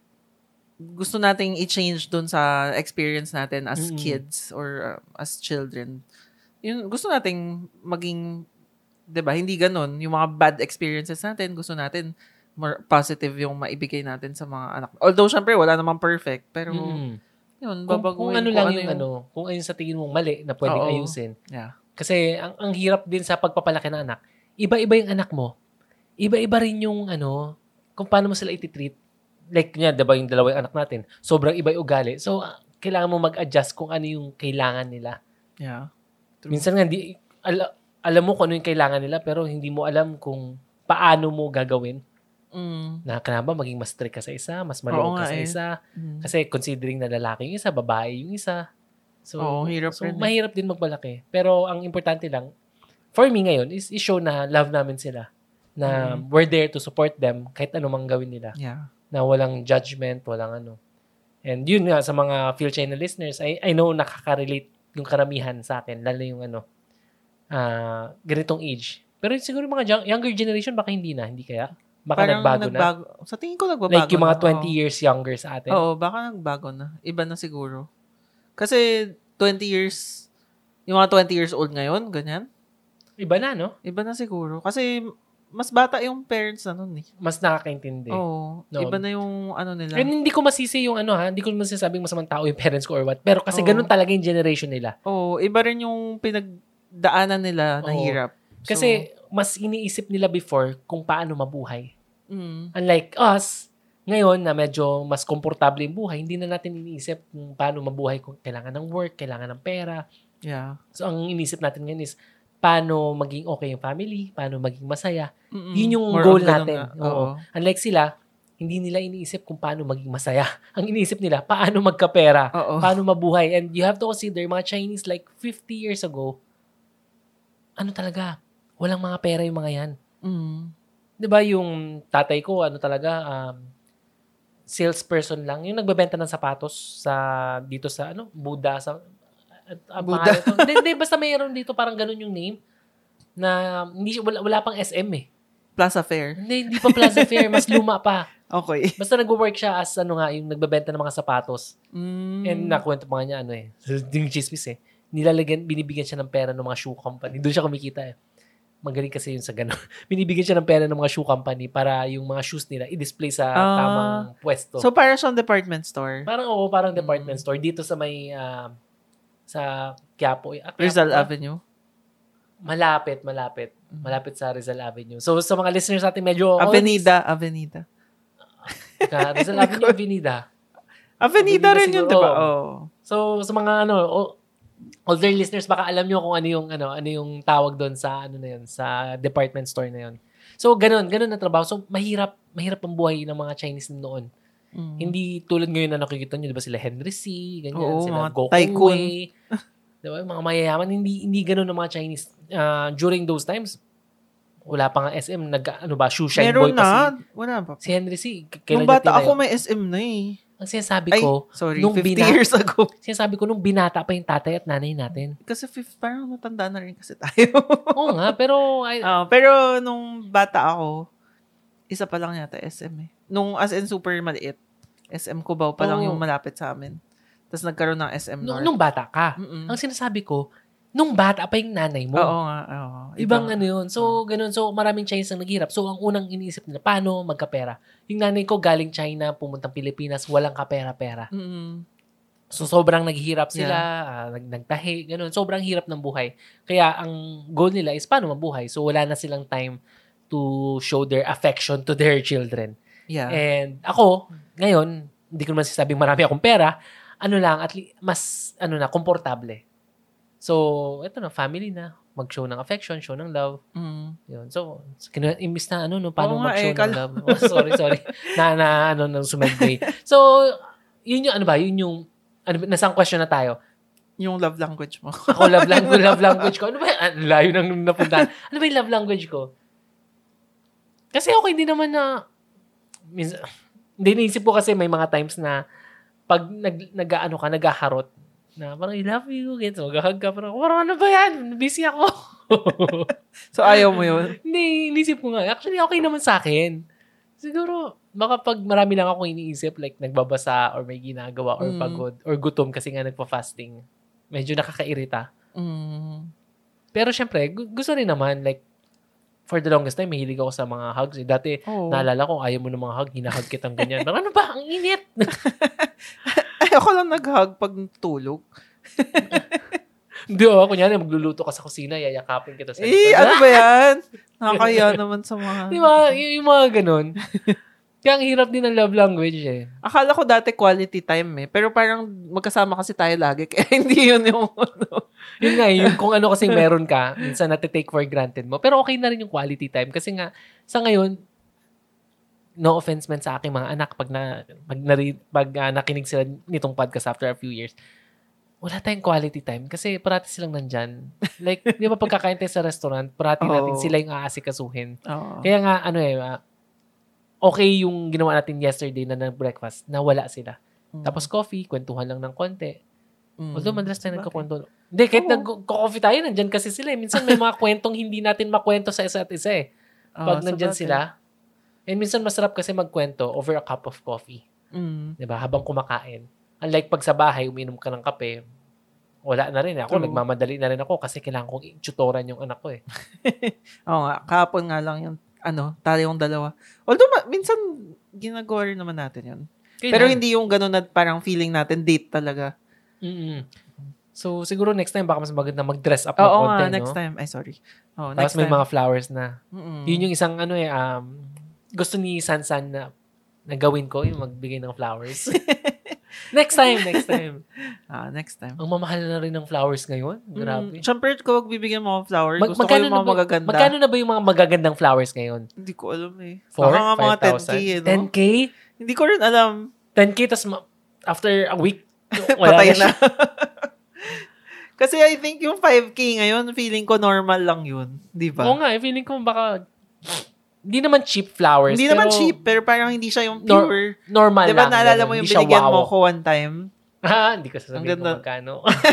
gusto nating i-change dun sa experience natin as mm-hmm. kids or uh, as children. Yun, gusto nating maging, di ba, hindi ganun. Yung mga bad experiences natin, gusto natin more positive yung maibigay natin sa mga anak. Although, syempre, wala namang perfect. Pero, mm-hmm. yun, kung, babaguhin. kung ano lang ano yung, yung ano, kung ayun sa tingin mong mali na pwedeng Oo. ayusin. Yeah. Kasi, ang, ang hirap din sa pagpapalaki ng anak, iba-iba yung anak mo. Iba-iba rin yung, ano, kung paano mo sila ititreat. Like, niya, diba yung dalawa yung anak natin, sobrang iba yung ugali. So, uh, kailangan mo mag-adjust kung ano yung kailangan nila. Yeah. True. Minsan nga, di, al- alam mo kung ano yung kailangan nila, pero hindi mo alam kung paano mo gagawin. Mm. Na, kaya ba, maging mas strict ka sa isa, mas malawag ka sa eh. isa. Mm. Kasi, considering na lalaki yung isa, babae yung isa. So, Oo, hirap so rin, mahirap din magbalaki. Pero, ang importante lang, for me ngayon, is i-show na love namin sila. Na mm-hmm. we're there to support them kahit anumang gawin nila. Yeah. Na walang judgment, walang ano. And yun nga, sa mga Philchina listeners, I, I know nakaka-relate yung karamihan sa akin, lalo yung ano, uh, ganitong age. Pero siguro mga younger generation, baka hindi na, hindi kaya? Baka parang nagbago, nagbago na. Sa tingin ko nagbabago like yung mga na. twenty Oo. years younger sa atin. Oo, baka nagbago na. Iba na siguro. Kasi twenty years, yung mga twenty years old ngayon, ganyan. Iba na, no? Iba na siguro. Kasi mas bata yung parents na nun eh. Mas nakakaintindi. Oo. No. Iba na yung ano nila. And hindi ko masisi yung ano ha, hindi ko masasabing masamang tao yung parents ko or what. Pero kasi Oo. ganun talaga yung generation nila. Oo. Iba rin yung pinagdaanan nila na Oo. hirap. So, kasi mas iniisip nila before kung paano mabuhay. mm. Unlike us, ngayon na medyo mas komportable yung buhay, hindi na natin iniisip kung paano mabuhay, kung kailangan ng work, kailangan ng pera. Yeah. So, ang iniisip natin ngayon is paano maging okay yung family, paano maging masaya. Mm-mm. Yun yung More goal on ganun natin. nga. Oo. Oo. Unlike sila, hindi nila iniisip kung paano maging masaya. Ang iniisip nila, paano magkapera, Oo. paano mabuhay. And you have to consider, mga Chinese like fifty years ago, ano talaga, walang mga pera yung mga yan. Mm. Di ba yung tatay ko, ano talaga, um, salesperson lang. Yung nagbebenta ng sapatos sa, dito sa, ano, Buddha. Sa, uh, Buddha. Hindi, hindi, basta mayroon dito parang ganun yung name. Na, hindi, wala, wala pang S M eh. Plaza Fair. Hindi, hindi pa Plaza Fair. Mas luma pa. Okay. Basta nag-work siya as, ano nga, yung nagbebenta ng mga sapatos. Mm. And nakwento pa nga niya, ano eh, yung chismis eh. Nilalagyan, binibigyan siya ng pera ng mga shoe company. Doon siya kumikita eh. Magaling kasi yun sa gano'n. Binibigyan siya ng pera ng mga shoe company para yung mga shoes nila i-display sa Ah. tamang pwesto. So, parang siyang department store. Parang oo, parang department store. Dito sa may, ah, sa Quiapo. Ah, Quiapo Rizal ba? Avenue. Malapit, malapit. Malapit sa Rizal Avenue. So, sa mga listeners natin, medyo... Avenida, Avenida. Ka, Rizal Avenue, Avenida. Avenida rin yun, siguro. diba? Oh. So, sa mga ano, o- older listeners, baka alam nyo kung ano yung, ano, ano yung tawag doon sa, ano na yun, sa department store na yun. So, ganun, ganun na trabaho. So, mahirap, mahirap ang buhay ng mga Chinese noon. Mm. Hindi tulad ngayon na nakikita nyo, di ba sila Henry C, ganyan, Oo, sila mga Goku tycoon. Wei. Di ba, mga mayayaman, hindi, hindi ganun ng mga Chinese. Uh, during those times, wala pa nga S M, nag, ano ba, shoe shine boy Meron pa na. si, Wala pa. si Henry C. K- Nung kailan niya bata ako, tinayo? may S M na eh. Ang sinasabi Ay, ko, sorry, nung fifty bina- years ago. sinasabi ko, nung binata pa yung tatay at nanay natin. Kasi fifth, parang matanda na rin kasi tayo. Oo nga, pero I, Ah, pero nung bata ako, isa pa lang yata S M eh. Nung as in super maliit. S M Cubao pa lang Oo. yung malapit sa amin. Tapos nagkaroon ng S M nung, North. nung bata ka, Mm-mm. ang sinasabi ko, nung bata pa yung nanay mo. Oo nga. Oo. Ibang ano yun. So, ganun. So, maraming Chinese ang naghirap. So, ang unang iniisip nila, paano magkapera? Yung nanay ko galing China, pumuntang Pilipinas, walang kapera-pera. Mm-mm. So, sobrang naghihirap sila, ah, nag nagtahi, ganun. Sobrang hirap ng buhay. Kaya, ang goal nila is paano mabuhay. So, wala na silang time to show their affection to their children. Yeah. And ako, ngayon, hindi ko naman sasabing marami akong pera, ano lang, at least, mas, ano na, komportable. So, ito na, family na. Mag-show ng affection, show ng love. Mm. Yun. So, kinu- imbis na ano, no, paano Oo nga mag-show eh, ng kala- love. Oh, sorry, sorry. na, na, ano, nang sumedway. So, yun yung, ano ba, yun yung, ano, nasang question na tayo. Yung love language mo. Ako, love language, love language ko. Ano ba, ang layo nang napuntahan. Ano ba yung love language ko? Kasi ako, hindi naman na, minsan, hindi naisip ko kasi may mga times na, pag nag, nag-ano ka, nag-harot, na parang, I love you, gets, mag-hug ka, parang, parang ano ba yan? Busy ako. So, ayaw mo yun? Hindi, inisip ko nga. Actually, okay naman sa akin. Siguro, baka pag marami lang ako iniisip, like nagbabasa or may ginagawa or Mm. pagod or gutom kasi nga nagpa-fasting, medyo nakakairita. Mm. Pero syempre, gu- gusto rin naman, like, for the longest time, mahilig ako sa mga hugs. Eh. Dati, Oo. naalala ko, ayaw mo ng mga hug, hinahug kitang ganyan. Parang, ano ba? Ang init! Ay, ako lang nag-hug pag tulog. Hindi, oh, kunyari, magluluto ka sa kusina, yayakapin kita sa Eh, likod. ano ba yan? Nakakaya naman sa mga... Di ba? Y- yung mga ganun. Kaya ang hirap din ng love language eh. Akala ko dati quality time eh. Pero parang magkasama kasi tayo lagi. Kaya hindi yun yung... Ano. Yun nga, yung kung ano kasing meron ka, minsan natitake for granted mo. Pero okay na rin yung quality time. Kasi nga, sa ngayon, no offense man sa aking mga anak pag, na, pag, nari, pag uh, nakinig sila nitong podcast after a few years, wala tayong quality time kasi parati silang nandyan. Like, di ba pagkakain tayo sa restaurant, parati Oo. natin sila yung aasikasuhin. Oo. Kaya nga, ano eh, uh, okay yung ginawa natin yesterday na nag-breakfast, na wala sila. Mm. Tapos coffee, kwentuhan lang ng konti. Mm. Although madalas tayo Bakit? nagkakwento. Hindi, kahit Oo. nag-coffee tayo, nandyan kasi sila eh. Minsan may mga kwentong hindi natin makwento sa isa't isa eh. Pag Oo, nandyan sabagay. sila. And minsan masarap kasi magkwento over a cup of coffee. Mm. Diba? Habang kumakain. Unlike pag sa bahay, uminom ka ng kape, wala na rin. Ako, True. nagmamadali na rin ako kasi kailangan kong tutoran yung anak ko eh. Oo nga, kahapon nga lang yung, ano, tayong dalawa. Although, ma- minsan, ginagawa rin naman natin yun. Pero hindi yung gano'n na parang feeling natin date talaga. Mm-mm. So, siguro next time, baka mas maganda mag-dress up ng Oo konti, nga, next no? time. Ay, sorry. Oh, Tapos next may time. mga flowers na. Mm-mm. Yun yung isang ano eh, um, gusto ni Sansan na na gawin ko, yung magbigay ng flowers. Next time, next time. Ah, next time. Ang mamahal na rin ng flowers ngayon. Grabe. Mm, Siyempre, kung magbibigyan mo ng flowers, Mag- gusto ko yung mga ba, magaganda. Magkano na ba yung mga magagandang flowers ngayon? Hindi ko alam eh. four? Baka nga mga ten K, eh, no? ten K? Hindi ko rin alam. ten K, tas ma- after a week, wala patay na. na. Kasi I think yung five K ngayon, feeling ko normal lang yun. Di ba? Oo nga, eh, feeling ko baka, hindi naman cheap flowers. Hindi pero, naman cheap, pero parang hindi siya yung pure. Nor- normal diba, lang. Naalala ganun. mo yung Hindi siya binigyan wow. mo ko one time? Ha, hindi ko sasabihin Ang ganda. kung magkano.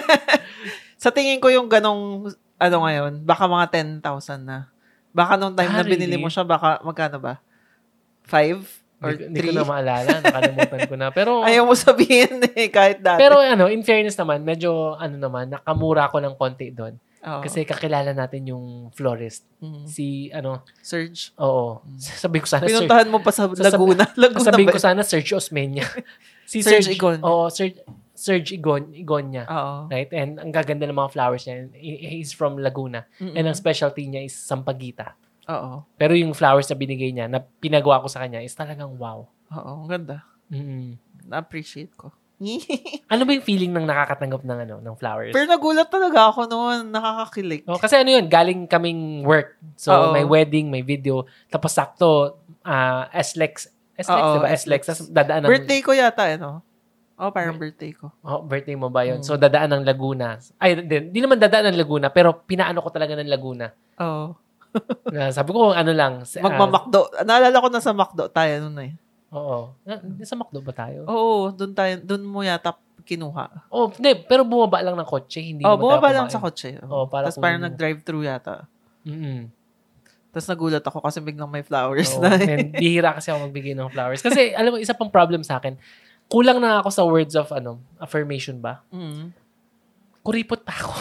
Sa tingin ko yung ganong, ano ngayon, baka mga ten thousand na. Baka nung time Ah, na binili really? mo siya, baka magkano ba? five? Or Hindi, hindi three? ko na maalala. Nakalimutan ko na. Pero, Ayaw mo sabihin eh, kahit dati. pero ano, in fairness naman, medyo, ano naman, nakamura ko ng konti doon. Oo. Kasi kakilala natin yung florist. Mm. Si, ano, Surge. oo. Sabi ko sana, Sir, Pinuntahan mo pa sa Laguna. Laguna sabihin ba? ko sana, Serge Osmeña. si Serge Serge, Igon. Oo, Serge, Serge Igon, Igonya. Oo. Right? And ang gaganda ng mga flowers niya. He's from Laguna. Mm-mm. And ang specialty niya is sampaguita. Oo. Pero yung flowers na binigay niya, na pinagawa ko sa kanya, is talagang wow. Oo, ang ganda. Mm-mm. Na-appreciate ko. Ano ba yung feeling ng nakakatanggap ng ano ng flowers? Pero nagulat talaga ako noon. Nakakakilig. Oh, kasi ano yun, galing kaming work. So, Oo. may wedding, may video. Tapos sakto, uh, S-Lex. S-Lex, Oo, diba? S-Lex. Tapos dadaan ng... Birthday ko yata, ano? Oh, parang birthday ko. Oh, birthday mo ba yun? Hmm. So, dadaan ng Laguna. Ay, di, di naman dadaan ng Laguna, pero pinaano ko talaga ng Laguna. Oo. Uh, sabi ko, ano lang. Uh, Magmamakdo. Naalala ko na sa Makdo tayo noon eh. Oo. Na, sa McDo ba tayo? Oo, doon tayo, doon mo yata kinuha. Oh, hindi. Pero bumaba lang ng kotse. Hindi Oh, naman bumaba tayo lang kumain. sa kotse. Oo, para Tapos parang kung- nag-drive-thru yata. Mm-mm. Tapos nagulat ako kasi biglang may flowers Oo, na. and bihira kasi ako magbigay ng flowers. Kasi, alam mo, isa pang problem sa akin, kulang na ako sa words of, ano, affirmation ba? Mm. Kuripot pa ako.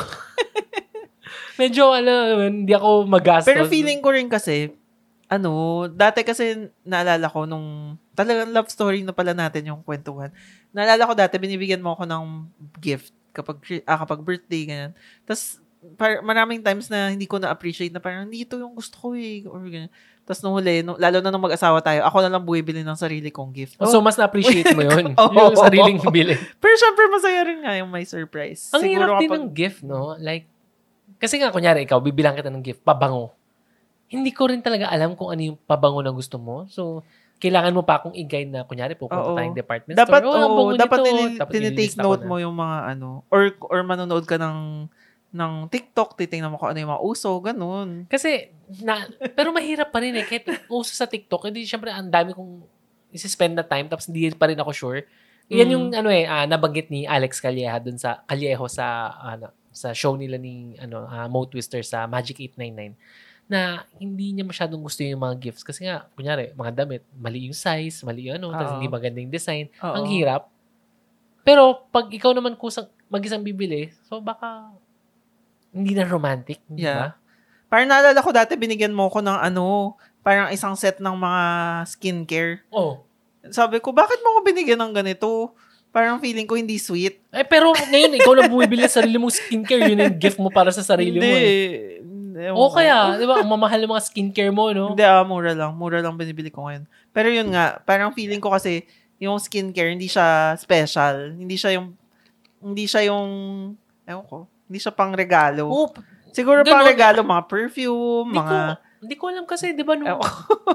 Medyo, ano, hindi ako magastos. Pero feeling ko rin kasi, ano, dati kasi naalala ko nung, talagang love story na pala natin yung kwentuhan. Naalala ko dati, binibigyan mo ako ng gift kapag, ah, kapag birthday, ganyan. Tapos, par- maraming times na hindi ko na-appreciate na parang, hindi ito yung gusto ko eh, or ganyan. Tapos nung huli, nung, lalo na nung mag-asawa tayo, ako na lang buwibili ng sarili kong gift. Oh, so, mas na-appreciate mo yun. Oo. Yung sariling bili. Pero syempre, masaya rin nga yung may surprise. Ang Siguro hirap din kapag- ng gift, no? Like, kasi nga, kunyari, ikaw, bibilang kita ng gift, pabango. Hindi ko rin talaga alam kung ano yung pabango na gusto mo. So, kailangan mo pa akong i-guide na, kunyari, pupunta Oo. tayong department dapat, store. Oh, ang oo, bango dapat nito. tini- Tapos tinitake nililista ko note na. mo yung mga ano, or or manonood ka ng ng TikTok, titingnan mo kung ano yung mga uso, ganun. Kasi, na, pero mahirap pa rin eh. Kahit uso sa TikTok, hindi, syempre, ang dami kong isi-spend na time, tapos hindi pa rin ako sure. Yan Mm. yung, ano eh, uh, nabanggit ni Alex Calleja dun sa, Callejo sa, ano, sa show nila ni, ano, uh, Mo Twister sa Magic eight ninety-nine, na hindi niya masyadong gusto yung mga gifts. Kasi nga, kunyari, mga damit, mali yung size, mali yung ano, tapos Oo. hindi maganda yung design. Oo. Ang hirap. Pero, pag ikaw naman kusang, mag-isang bibili, so baka, hindi na romantic, di ba? Yeah. Parang naalala ko dati, binigyan mo ko ng ano, parang isang set ng mga skincare. Oh. Sabi ko, bakit mo ko binigyan ng ganito? Parang feeling ko hindi sweet. Eh, pero ngayon, ikaw na bumibili sa sarili mong skincare, yun yung gift mo para sa sarili hindi. mo eh. Ewan O ko. kaya, di ba, ang mamahal ng mga skincare mo, no? Hindi, ah, mura lang. Mura lang binibili ko ngayon. Pero yun nga, parang feeling ko kasi, yung skincare, hindi siya special. Hindi siya yung, hindi siya yung, ewan ko, hindi siya pang regalo. Oh, Siguro ganun. pang regalo, mga perfume, Hindi mga, ko, hindi ko alam kasi, di ba, nung, ewan ko.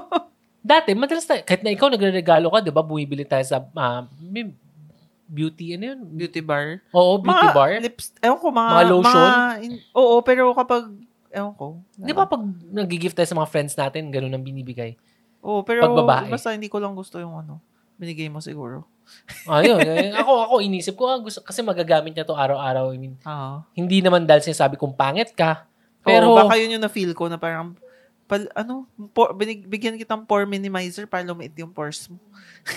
dati, madalas tayo, kahit na ikaw nagre-regalo ka, di ba, bumibili tayo sa, ah, may beauty, ano yun? Beauty bar. Oo, beauty mga bar. lips, ewan ko, mga, Mga lotion? mga- in- oo, pero kapag, ewan ko. Di ba, pag nag-gift tayo sa mga friends natin, ganun ang binibigay. Oo, pero, pag babae? basta hindi ko lang gusto yung ano, binigay mo siguro. Ayun, eh, ako, ako, inisip ko, ah, gusto, kasi magagamit niya to araw-araw. I mean, Oo. hindi naman dahil sinasabi kong pangit ka, Pero, pero, baka yun yung na-feel ko na parang, pal, ano, por, binig, bigyan kitang pore minimizer para lumiit yung pores mo.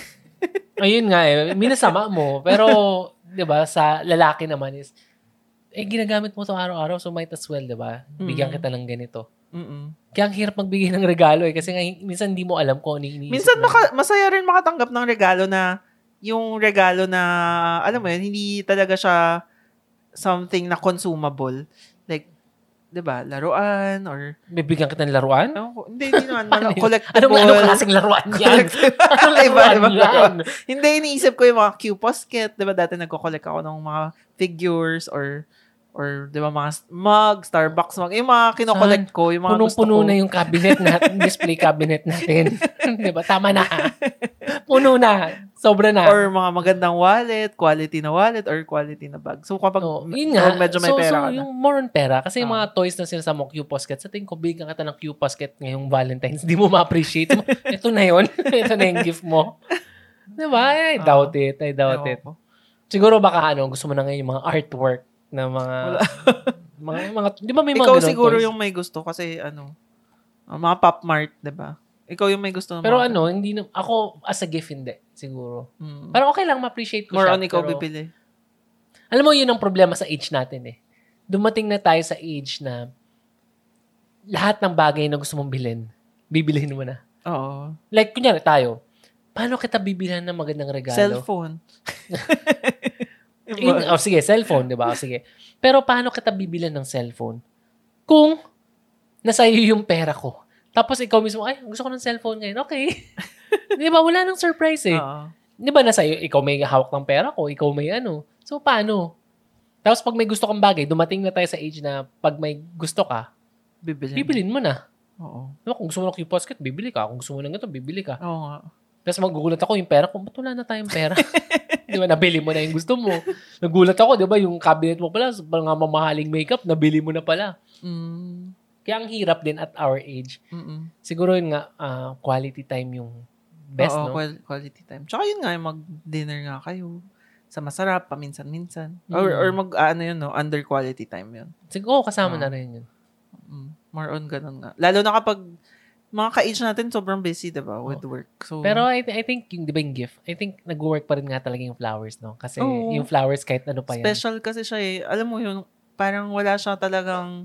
ayun nga eh, minasama mo. Pero, di ba, sa lalaki naman is, eh, ginagamit mo to araw-araw, so might as well, di ba? Bigyan Mm. kita ng ganito. Mm-mm. Kaya ang hirap magbigay ng regalo eh, kasi nga, minsan hindi mo alam kung ano yung iniisip Minsan mo. maka, masaya rin makatanggap ng regalo na, yung regalo na, alam mo yun, hindi talaga siya something na consumable. Like, diba, laruan or... Bibigyan kita ng laruan? Oh, hindi, hindi naman. Mga collectible. Anong, anong klaseng laruan yan? Anong laruan yan? Hindi, iniisip ko yung mga Q-Posket. Diba, dati nagko-collect ako ng mga figures or or diba, mga mug, Starbucks mug. Yung mga kinokollect ko, yung mga punong, gusto ko. Puno na yung cabinet natin, display cabinet natin. Diba, tama na. Puno na. Sobra na. Or mga magandang wallet, quality na wallet, or quality na bag. So, kapag oh, yun nga. medyo may so, pera so, ka na. yung more on pera, kasi yung Oh. mga toys na sinasama mo, Q-Posket, sa tingin ko, bigyan kita ng Q-Posket ngayong Valentine's, di mo ma-appreciate mo. Ito na yun. Ito na yung gift mo. Diba? I doubt oh. it. I doubt Ewan it. Ko. Siguro baka ano, gusto mo na ngayon yung mga artwork na mga... mga, mga di ba may mga ikaw ganun siguro toys? Yung may gusto kasi ano, mga Pop Mart, di ba? Ikaw yung may gusto. Pero mga ano, hindi na, ako as a gift hindi, siguro. Hmm. Parang okay lang, ma-appreciate ko More siya. More on ikaw pero, bibili. Alam mo, yun ang problema sa age natin eh. Dumating na tayo sa age na lahat ng bagay na gusto mong bilhin, bibilihin mo na. Oo. Like, kunyari tayo, paano kita bibilhan ng magandang regalo? Cellphone. In, oh, sige, cellphone, di ba? Oh, sige. Pero paano kita bibilhan ng cellphone? Kung nasa iyo yung pera ko. Tapos ikaw mismo, ay, gusto ko ng cellphone ngayon. Okay. Di ba? Wala nang surprise eh. Uh-huh. Di ba nasa iyo, ikaw may hawak ng pera ko, ikaw may ano. So, paano? Tapos pag may gusto kang bagay, dumating na tayo sa age na pag may gusto ka, bibilin, bibilin mo na. Oo. Diba? Kung gusto mo ng Q-Posket, bibili ka. Kung gusto mo ng ito, bibili ka. Oo nga. Tapos magugulat ako yung pera ko, ba't wala na tayong pera? Di ba, nabili mo na yung gusto mo. Nagulat ako, di ba, yung cabinet mo pala, mga mamahaling makeup, nabili mo na pala. Mm. Kaya ang hirap din at our age. Mm-mm. Siguro yun nga, uh, quality time yung best, Oo, no? quality time. Tsaka yun nga, mag-dinner nga kayo. Sa masarap, paminsan-minsan. Mm. Or, or mag, ano yun, no? Under quality time yun. Siguro, kasama uh, na rin yun. Mm, more on ganun nga. Lalo na kapag mga ka-age natin, sobrang busy, diba? With oh. work. So, pero I, th- I think, yung, di ba yung gift, I think nag-work pa rin nga talaga yung flowers, no? Kasi oh, yung flowers, kahit ano pa yan. Special kasi siya eh. Alam mo yun, parang wala siya talagang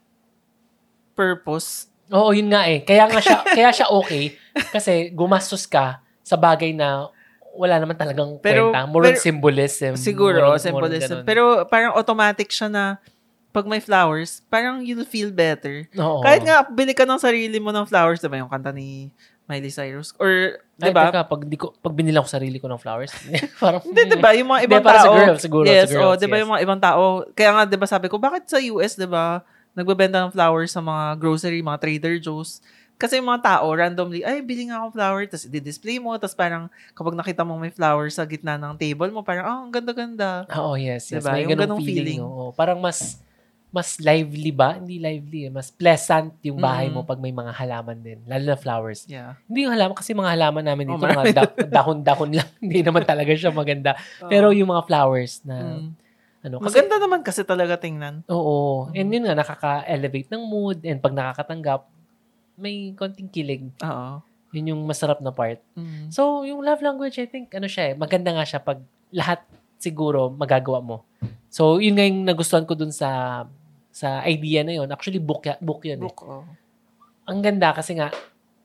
purpose. Oo, yun nga eh. Kaya nga siya, kaya siya okay. Kasi gumastos ka sa bagay na wala naman talagang pero, kwenta. More pero, on symbolism. Siguro, more on, symbolism. More on pero parang automatic siya na pag may flowers, parang you'll feel better. Oo. Kahit nga, bili ka ng sarili mo ng flowers, diba? Yung kanta ni Miley Cyrus. Or, diba? Ay, teka, pag, di ko, pag binila ko sarili ko ng flowers, parang, hindi, diba? Yung mga ibang de, para tao. Para sa girls, siguro. Yes, sa girls, oh, diba? Yes. Yung mga ibang tao. Kaya nga, diba, sabi ko, bakit sa U S, diba, nagbebenta ng flowers sa mga grocery, mga Trader Joe's. Kasi yung mga tao, randomly, ay, bili nga akong flower, tapos i-display mo, tapos parang, kapag nakita mong may flowers sa gitna ng table mo, parang, oh, ang ganda-ganda. Oo, oh, yes, yes. Diba? May yung ganong feeling. feeling. No? Parang mas, mas lively ba? Hindi lively. Eh. Mas pleasant yung bahay mm-hmm. mo pag may mga halaman din. Lalo na flowers. Yeah. Hindi yung halaman, kasi mga halaman namin dito, oh, mga da- dahon-dahon lang. Hindi naman talaga siya maganda. Oh. Pero yung mga flowers na, mm. ano, kasi, maganda naman kasi talaga tingnan. Oo. Mm-hmm. And yun nga, nakaka-elevate ng mood. And pag nakakatanggap, may konting kilig. Oo. Yun yung masarap na part. Mm-hmm. So, yung love language, I think, ano siya eh, maganda nga siya pag lahat siguro magagawa mo. So, yun nga yung nagustuhan ko dun sa sa idea na yun. Actually, book, ya, book yun book, eh. Oh. Ang ganda kasi nga,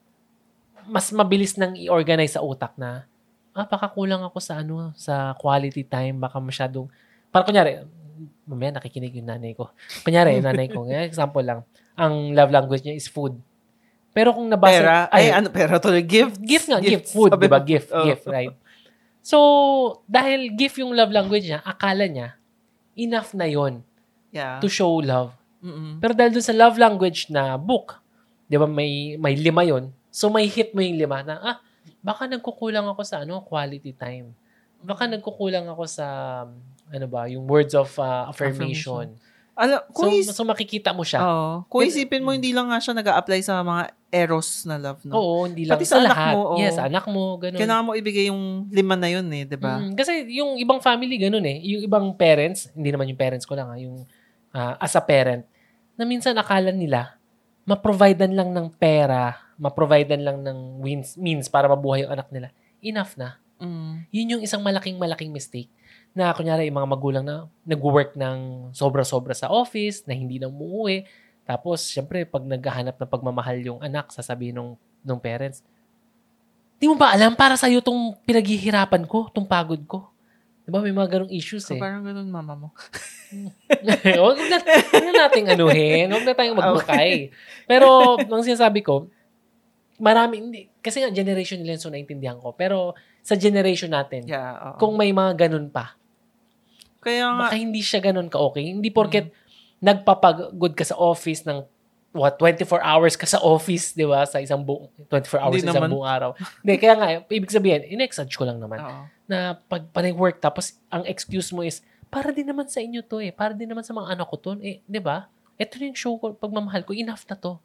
mas mabilis nang i-organize sa utak na, ah, baka kulang ako sa ano, sa quality time, baka masyadong, para kunyari, mamaya nakikinig yung nanay ko. Kunyari, yung nanay ko, example lang, ang love language niya is food. Pero kung nabasa... Pera? Ay, ay ano, pera to? Gift? Gift nga, gift. gift food, diba? Gift, oh. gift, right? So, dahil gift yung love language niya, akala niya, enough na yon yeah. to show love. Mm-mm. Pero dahil dun sa love language na book, di ba, may, may lima yon so may hit mo yung lima na, ah, baka nagkukulang ako sa ano quality time. Baka nagkukulang ako sa, ano ba, yung words of uh, affirmation. affirmation. Alam, so, is, so makikita mo siya. Oh, kung isipin mo, hindi lang nga siya nag-a-apply sa mga eros na love, no? Oo, hindi lang. Pati sa, sa anak lahat. mo. Oh, yes, anak mo, ganun. Kailangan mo ibigay yung lima na yun eh, di ba? Mm, kasi yung ibang family, ganun eh. Yung ibang parents, hindi naman yung parents ko lang, ha, yung uh, as a parent, na minsan akala nila, ma-providean lang ng pera, ma-providean lang ng means, means para mabuhay yung anak nila. Enough na. Mm. Yun yung isang malaking-malaking mistake. Na kunyari, yung mga magulang na nag-work ng sobra-sobra sa office, na hindi na umuwi. Tapos, syempre, pag naghahanap ng pagmamahal yung anak, sasabihin ng, ng parents, di mo ba alam, para sa'yo itong pinaghihirapan ko, itong pagod ko. Diba, may mga ganong issues so, eh. parang ganun mama mo. Huwag na, huwag na nating anuhin. Huwag na tayong magbukay. Pero, ang sinasabi ko, marami, hindi, kasi nga generation nila so naintindihan ko. Pero, sa generation natin, yeah, kung may mga ganun pa, kaya nga, baka hindi siya ganun ka-okay. Hindi porket mm. nagpapagod ka sa office ng what, twenty-four hours ka sa office, di ba? Sa isang buong, twenty-four hours sa isang naman. Buong araw. Hindi, kaya nga, ibig sabihin, in-exage ko lang naman. Oo. Na pag panay-work, tapos ang excuse mo is, para din naman sa inyo to eh. Para din naman sa mga anak ko to. Eh, di ba? Ito na yung show ko, pagmamahal ko, enough na to.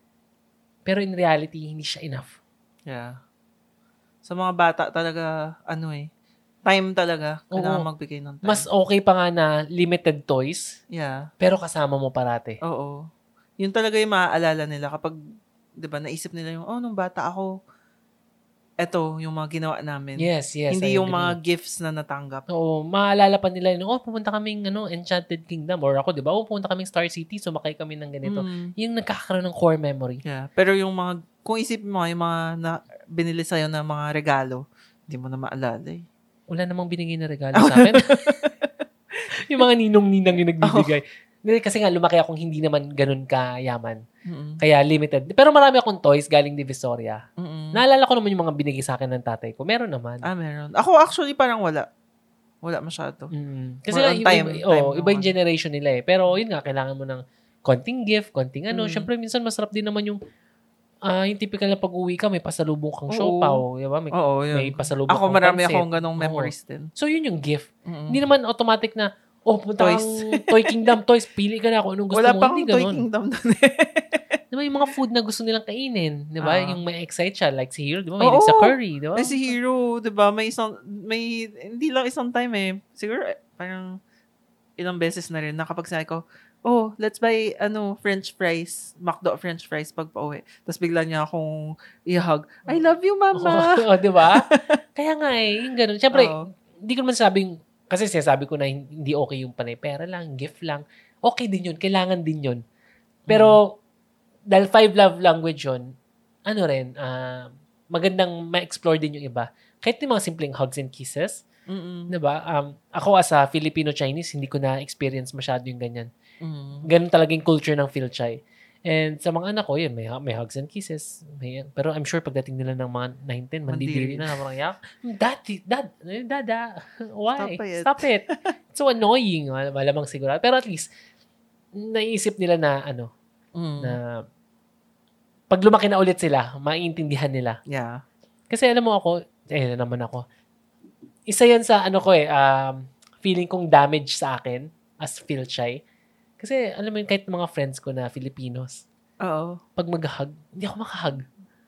Pero in reality, hindi siya enough. Yeah. Sa mga bata talaga, ano eh, time talaga. Kailangan magbigay ng time. Mas okay pa nga na limited toys. Yeah. Pero kasama mo parati. Oo. Yun talaga yung maaalala nila kapag, di ba, naisip nila yung, oh, nung bata ako, eto, yung mga ginawa namin. Yes, yes. Hindi yung mga gifts na natanggap. Oo, maalala pa nila yun, oh, pumunta kaming ano, Enchanted Kingdom. Or ako, di ba, oh, pumunta kaming Star City, sumakay kami ng ganito. Mm. Yung nagkakaroon ng core memory. Yeah. Pero yung mga, kung isipin mo, yung mga na, binili sa'yo na mga regalo, hindi mo na maalala eh. Wala namang binigay na regalo sa akin. Yung mga ninong-ninang yung nagbibigay. Oh. Kasi nga, lumaki akong hindi naman ganun kayaman. Mm-mm. Kaya limited. Pero marami akong toys galing Divisoria. Mm-mm. Naalala ko naman yung mga binigay sa akin ng tatay ko. Meron naman. Ah, meron. Ako actually parang wala. Wala masyado. Mm. Kasi nga, time, iba, time oh, iba yung generation nila eh. Pero yun nga, kailangan mo ng konting gift, konting ano. Mm. Siyempre, minsan masarap din naman yung uh, yung typical na pag-uwi ka, may pasalubong kang siopaw. Diba? May, Oo, yun. May pasalubong ako, kang marami pancit. Akong ganong memories Oo. Din. So, yun yung gift. Mm-mm. Hindi naman automatic na, oh, punta kang Toy Kingdom, toys, pili ka na kung anong gusto Wala mo. Wala pang Toy Kingdom doon eh. Diba yung mga food na gusto nilang kainin, diba? Uh, yung may excite siya, like si Hero, diba? May oh, sa curry, diba? May si Hero, diba? May isang, may, hindi lang isang time eh. Siguro, parang, ilang beses na rin, na kapag sinabi ko, oh, let's buy, ano, French fries, McDo French fries pag pauwi. Tapos bigla niya akong i-hug, I love you, mama. Oh, diba? Kaya nga eh, yung ganun. Siyempre, hindi ko naman sabing, kasi sinasabi ko na hindi okay yung panay pera lang, gift lang. Okay din yun. Kailangan din yun. Pero, mm. dahil five love language yun, ano rin, uh, magandang ma-explore din yung iba. Kahit yung mga simpleng hugs and kisses. Mm-mm. Diba? Um, ako as a Filipino-Chinese, hindi ko na-experience masyado yung ganyan. Mm. Ganun talaga yung culture ng Philchay. And sa mga anak ko, yun, may, may hugs and kisses. May, pero I'm sure pagdating nila ng mga nine ten, mandidiri na, parang yak, Dad, Dad, Dada, why? Stop it. Stop it. It's so annoying. Malamang siguro. Pero at least, naisip nila na, ano, mm. na, pag lumaki na ulit sila, maiintindihan nila. Yeah. Kasi alam mo ako, eh, naman ako, isa yan sa, ano ko eh, um, feeling kong damage sa akin, as Philchay. Kasi, alam mo yun, kahit mga friends ko na Filipinos, Oo. Pag mag-hug, hindi ako makahug.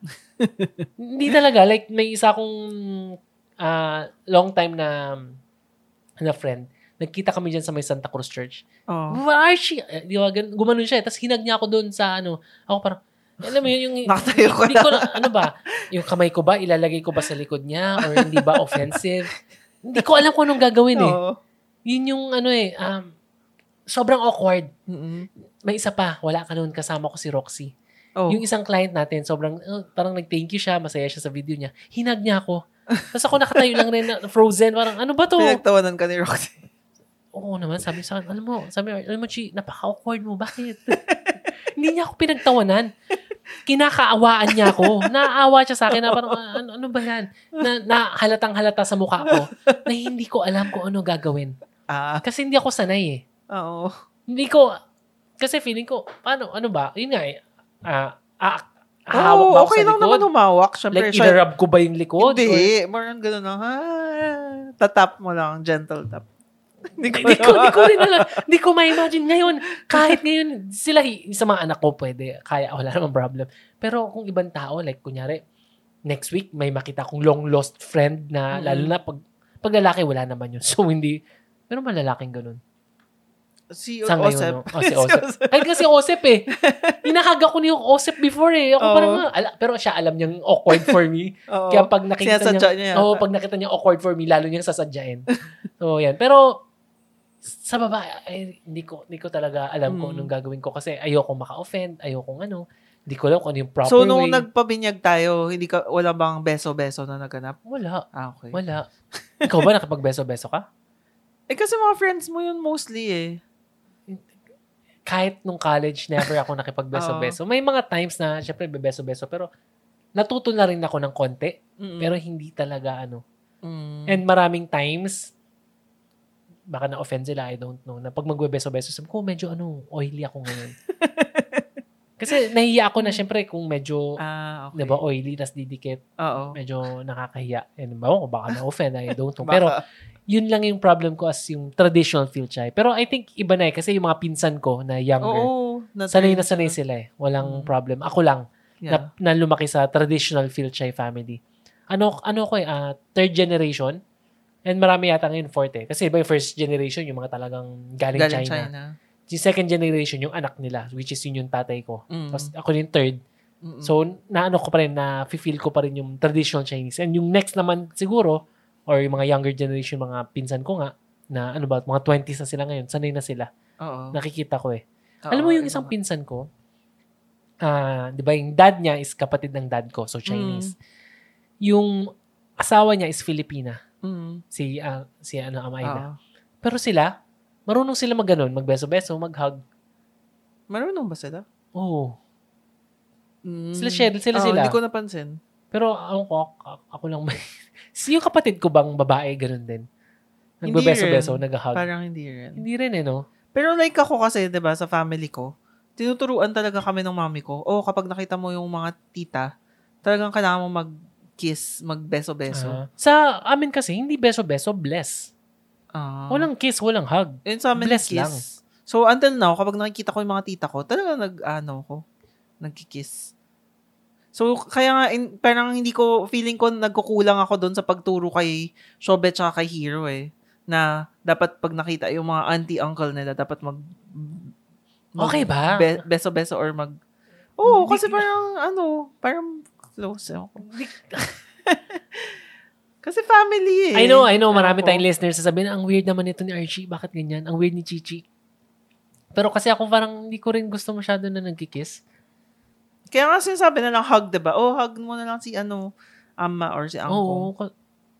Hindi talaga. Like, may isa akong uh, long time na na friend. Nagkita kami dyan sa may Santa Cruz Church. Oh. Where is she? Di ba, gumanon siya. Tapos hinag niya ako doon sa ano. Ako parang, alam mo yun, yung... Nakatayo ko hindi ko na, ano ba? Yung kamay ko ba, ilalagay ko ba sa likod niya? Or hindi ba offensive? Hindi ko alam kung anong gagawin eh. Oh. Yun yung ano eh, um, sobrang awkward. Mm-mm. May isa pa, wala ka noon, kasama ko si Roxy. Oh. Yung isang client natin, sobrang, oh, parang nag-thank you siya, masaya siya sa video niya. Hinag niya ako. Tapos ako nakatayo lang rin, na, frozen, parang, ano ba to? Pinagtawanan ka ni Roxy. Oo naman, sabi sa akin, alam mo, sabi, alam mo, Chi, napaka-awkward mo, bakit? Hindi niya ako pinagtawanan. Kinakaawaan niya ako. Naaawa siya sa akin na parang, ano, ano ba yan? Na, na halatang halata sa mukha ko na hindi ko alam kung ano gagawin. Ah. Kasi hindi ako sanay eh. Oo. Hindi ko, kasi feeling ko, paano, ano ba, yun nga eh, ah, ah, hahawak ba ako okay sa likod? Okay lang naman humawak. Siyempre, like, inarab ko ba yung likod? Hindi. Or... Marang gano'n na, ha, tatap mo lang, gentle tap. Hindi ko, di ko, di ko rin alam. Hindi ko ma-imagine ngayon. Kahit ngayon, sila, sa mga anak ko, pwede, kaya, wala namang problem. Pero kung ibang tao, like, kunyari, next week, may makita kong long lost friend na, mm-hmm. lalo na pag, pag lalaki, wala naman yun. So, hindi, pero malalaking ganun. Si Sa Osep. Ngayon, no? Oh, si Osep. Kahit kasi Osep eh. Hinahag ako ni Osep before eh. Ako oh. parang, ala, pero siya alam niyang awkward for me. Oh. Kaya pag nakita niya, niya oh, pag nakita niya awkward for me, lalo niyang sasadyain. So, yan. Pero, sa baba, ay, hindi ko, hindi ko talaga alam mm. kung anong gagawin ko kasi ayoko maka-offend, ayoko ano. Hindi ko alam kung ano yung proper so, nung way. nagpabinyag tayo, hindi ka, wala bang beso-beso na naganap? Wala. Ah, okay. Wala. Ikaw ba nakapag-beso-beso ka? Eh, kasi mga friends mo yun mostly eh. Kahit nung college, never ako nakipagbeso-beso. May mga times na, syempre, bebeso-beso, pero natuto na rin ako ng konti. Mm-mm. Pero hindi talaga, ano. Mm. And maraming times, baka na-offend sila, I don't know, na pag magbebeso-beso, sabi ko, medyo, ano, oily ako ngayon. Kasi nahiya ako na, syempre, kung medyo, ah, okay. Diba, oily, tas didikit. Oo. Medyo nakakahiya. And bawa ko, baka na-offend, I don't know. Pero, yun lang yung problem ko as yung traditional field chai. Pero I think iba na eh. Kasi yung mga pinsan ko na younger, Oo, sanay na sanay sila eh. Walang mm. problem. Ako lang, yeah. na, na lumaki sa traditional field chai family. Ano, ano ko eh, uh, third generation. And marami yata ngayon fourth eh. Kasi iba yung first generation, yung mga talagang galing, galing China. China. Yung second generation, yung anak nila, which is yun yung tatay ko. Mm. Tapos ako yung third. Mm-mm. So, naano ko pa rin, na feel ko pa rin yung traditional Chinese. And yung next naman siguro, or yung mga younger generation, mga pinsan ko nga, na ano ba, mga twenties na sila ngayon, sanay na sila. Oo. Nakikita ko eh. Oo, alam mo yung isang pinsan ko, uh, di ba yung dad niya is kapatid ng dad ko, so Chinese. Mm. Yung asawa niya is Filipina. Mm. Si, uh, si ano, Amaida. Oo. Pero sila, marunong sila mag-ganon, magbeso-beso, mag-hug. Marunong ba sila? Oo. Mm. Sila share, sila oh, sila. Hindi ko napansin. Pero ako, ako lang may... Si yung kapatid ko bang babae, ganun din? Nagbebeso-beso, nag-hug. Parang hindi rin. Hindi rin eh, no? Pero like ako kasi, diba, sa family ko, tinuturuan talaga kami ng mami ko, oh, kapag nakita mo yung mga tita, talagang kailangan mo mag-kiss, mag-beso-beso. Uh, sa amin kasi, hindi beso-beso, bless. Uh, walang kiss, walang hug. And sa amin, bless kiss. Lang. So, until now, kapag nakikita ko yung mga tita ko, talagang nag, ano ko, nagkikiss. So, kaya nga, in, parang hindi ko, feeling ko nagkukulang ako doon sa pagturo kay Shobe tsaka kay Hero eh. Na dapat pag nakita yung mga auntie-uncle nila, dapat mag... mag okay ba? Be, beso-beso or mag... Oo, oh, kasi parang, ano, parang close ako. Kasi family eh. I know, I know, marami tayong listeners sasabihin, ang weird naman ito ni Archie, bakit ganyan? Ang weird ni Chichi. Pero kasi ako parang hindi ko rin gusto masyado na nagkikiss. Kaya nga sinasabi na lang hug, diba? Oh, hug mo na lang si ano, ama or si uncle. Oo. Ka-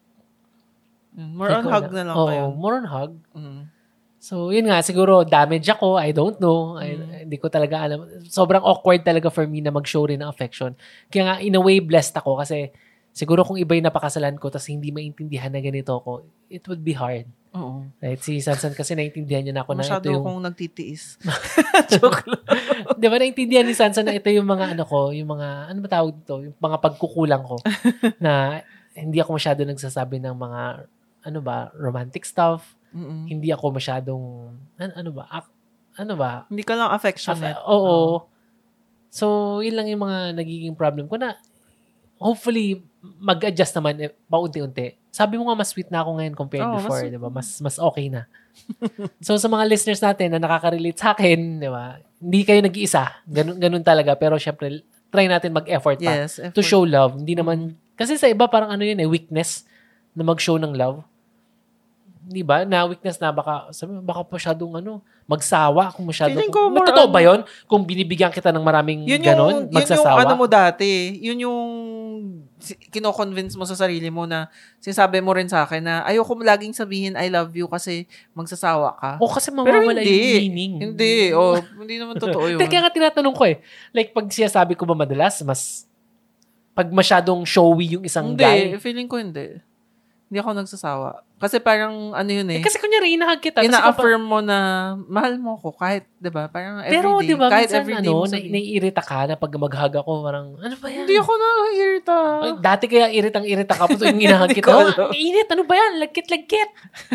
more on hug na, na lang oo, kayo. more on hug. Mm. So, yun nga, siguro damage ako. I don't know. I, mm. Hindi ko talaga alam. Sobrang awkward talaga for me na mag-show rin ng affection. Kaya nga, in a way, blessed ako kasi siguro kung iba yung napakasalan ko tapos hindi maintindihan na ganito ako, it would be hard. Oo. Right? Si Sansan kasi naintindihan niya na ako Masyado na ito yung... Masyado akong nagtitiis. Joke lang. Di ba naintindihan ni Sansan na ito yung mga ano ko, yung mga, ano ba tawag dito? Yung mga pagkukulang ko. Na hindi ako masyado nagsasabi ng mga, ano ba, romantic stuff. Mm-mm. Hindi ako masyadong, ano, ano ba, ak, ano ba? Hindi ka lang affectionate. Aff- oo. Oh. So, yun lang yung mga nagiging problem ko na hopefully, mag-adjust naman eh, paunti-unti. Sabi mo nga, mas sweet na ako ngayon compared oh, before, di ba? Mas, mas okay na. So, sa mga listeners natin na nakaka-relate sa akin, di ba? Hindi kayo nag-iisa. Ganun, ganun talaga. Pero, syempre, try natin mag-effort pa yes, effort. To show love. Hindi naman, kasi sa iba, parang ano yun eh, weakness na mag-show ng love. Di ba? Na weakness na baka, sabi, baka masyadong ano, magsawa kung masyadong. Feeling ko more totoo on, ba yun? Kung binibigyan kita ng maraming yun ganon, yung, magsasawa? Yun yung ano mo dati. Yun yung kino-convince mo sa sarili mo na sinasabi mo rin sa akin na ayoko mo laging sabihin I love you kasi magsasawa ka. O kasi mawawala yung meaning. Hindi. O, hindi naman totoo yun. Kaya nga tinatanong ko eh. Like, pag siya sabi ko ba madalas, mas pag masyadong showy yung isang hindi, guy. Hindi. Feeling ko hindi. Hindi ako nagsasawa. Kasi parang ano yun eh. eh kasi kunyari, inahag kita. Ina-affirm mo na mahal mo ko kahit, di ba? Parang everyday. Pero di ba, kahit minsan ano, na, naiirita ka na pag mag-hug ako, parang, ano ba yan? Hindi ako na-irita. Ay, dati kaya iritang-irita ka po so yung inahag kita. Oh, init, ano ba yan? Lagkit-lagkit.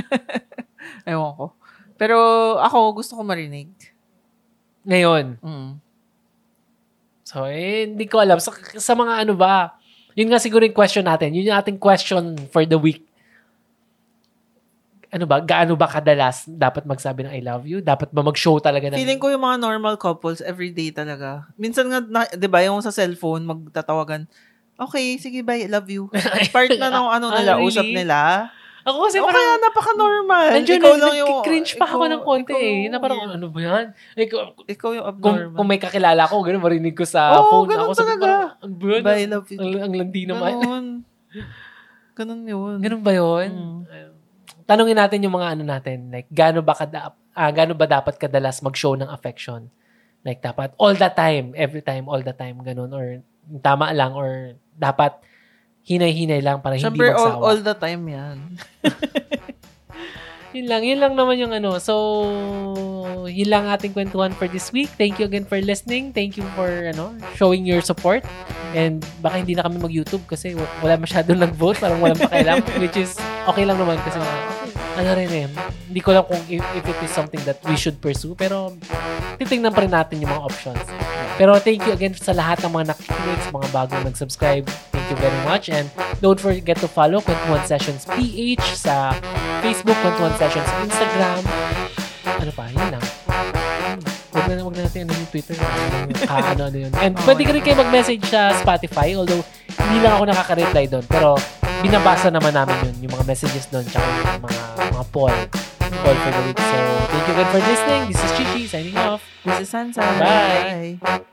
Ewan ko. Pero ako, gusto ko marinig. Ngayon. Mm. So, eh, hindi ko alam. Sa, sa mga ano ba, yun nga siguro yung question natin. Yun yung ating question for the week. Ano ba? Gaano ba kadalas dapat magsabi ng I love you? Dapat ba mag-show talaga ng... Feeling ko yung mga normal couples, everyday talaga. Minsan nga, na, di ba, yung sa cellphone, magtatawagan, okay, sige, bye, I love you. Part na ng ano nila, really? Usap nila. Ako kasi o parang... kaya napaka-normal. Nandiyan ikaw na, lang yung... Cringe pa ikaw, ako ng konti ikaw, eh. Na parang, yeah. Ano ba yan? Ikaw, ikaw yung abnormal. Kung, kung may kakilala ko, gano'n, marinig ko sa oh, phone. Oo, ganun talaga. Ano ba yan? Bye, love you. Ang, ang landi naman. Ganun. Ganun yun. Ganun ba yun? Mm. tanungin natin yung mga ano natin, like, gaano ba, kada, ah, gaano ba dapat kadalas mag-show ng affection? Like, dapat all the time, every time, all the time, ganun, or tama lang, or dapat hinay-hinay lang para Siyempre, hindi magsawa. all, all the time yan. Yun lang, yun lang naman yung ano. So, yun lang ating kwentuhan for this week. Thank you again for listening. Thank you for, ano, showing your support. And baka hindi na kami mag-YouTube kasi wala masyadong nag-vote. Parang walang pakialam. Which is, okay lang naman kasi, ano rin eh, hindi ko lang kung if, if it is something that we should pursue. Pero, titingnan pa rin natin yung mga options. Pero thank you again sa lahat ng mga nakikinig, sa mga bagong nag-subscribe. Thank you very much. And don't forget to follow Kwentuhan Sessions P H sa Facebook, Kwentuhan Sessions sa Instagram. Ano pa? Yun lang. Huwag na, huwag na natin ano yung Twitter. Ah, ano, ano yun. And oh, pwede ka rin kayo mag-message sa Spotify. Although, hindi lang ako nakaka-reply doon. Pero, binabasa naman namin yun. Yung mga messages doon. Tsaka yung mga, mga poll. Poll for the week. So, thank you again for listening. This is Chichi signing off. This is Sansa. Bye. Bye.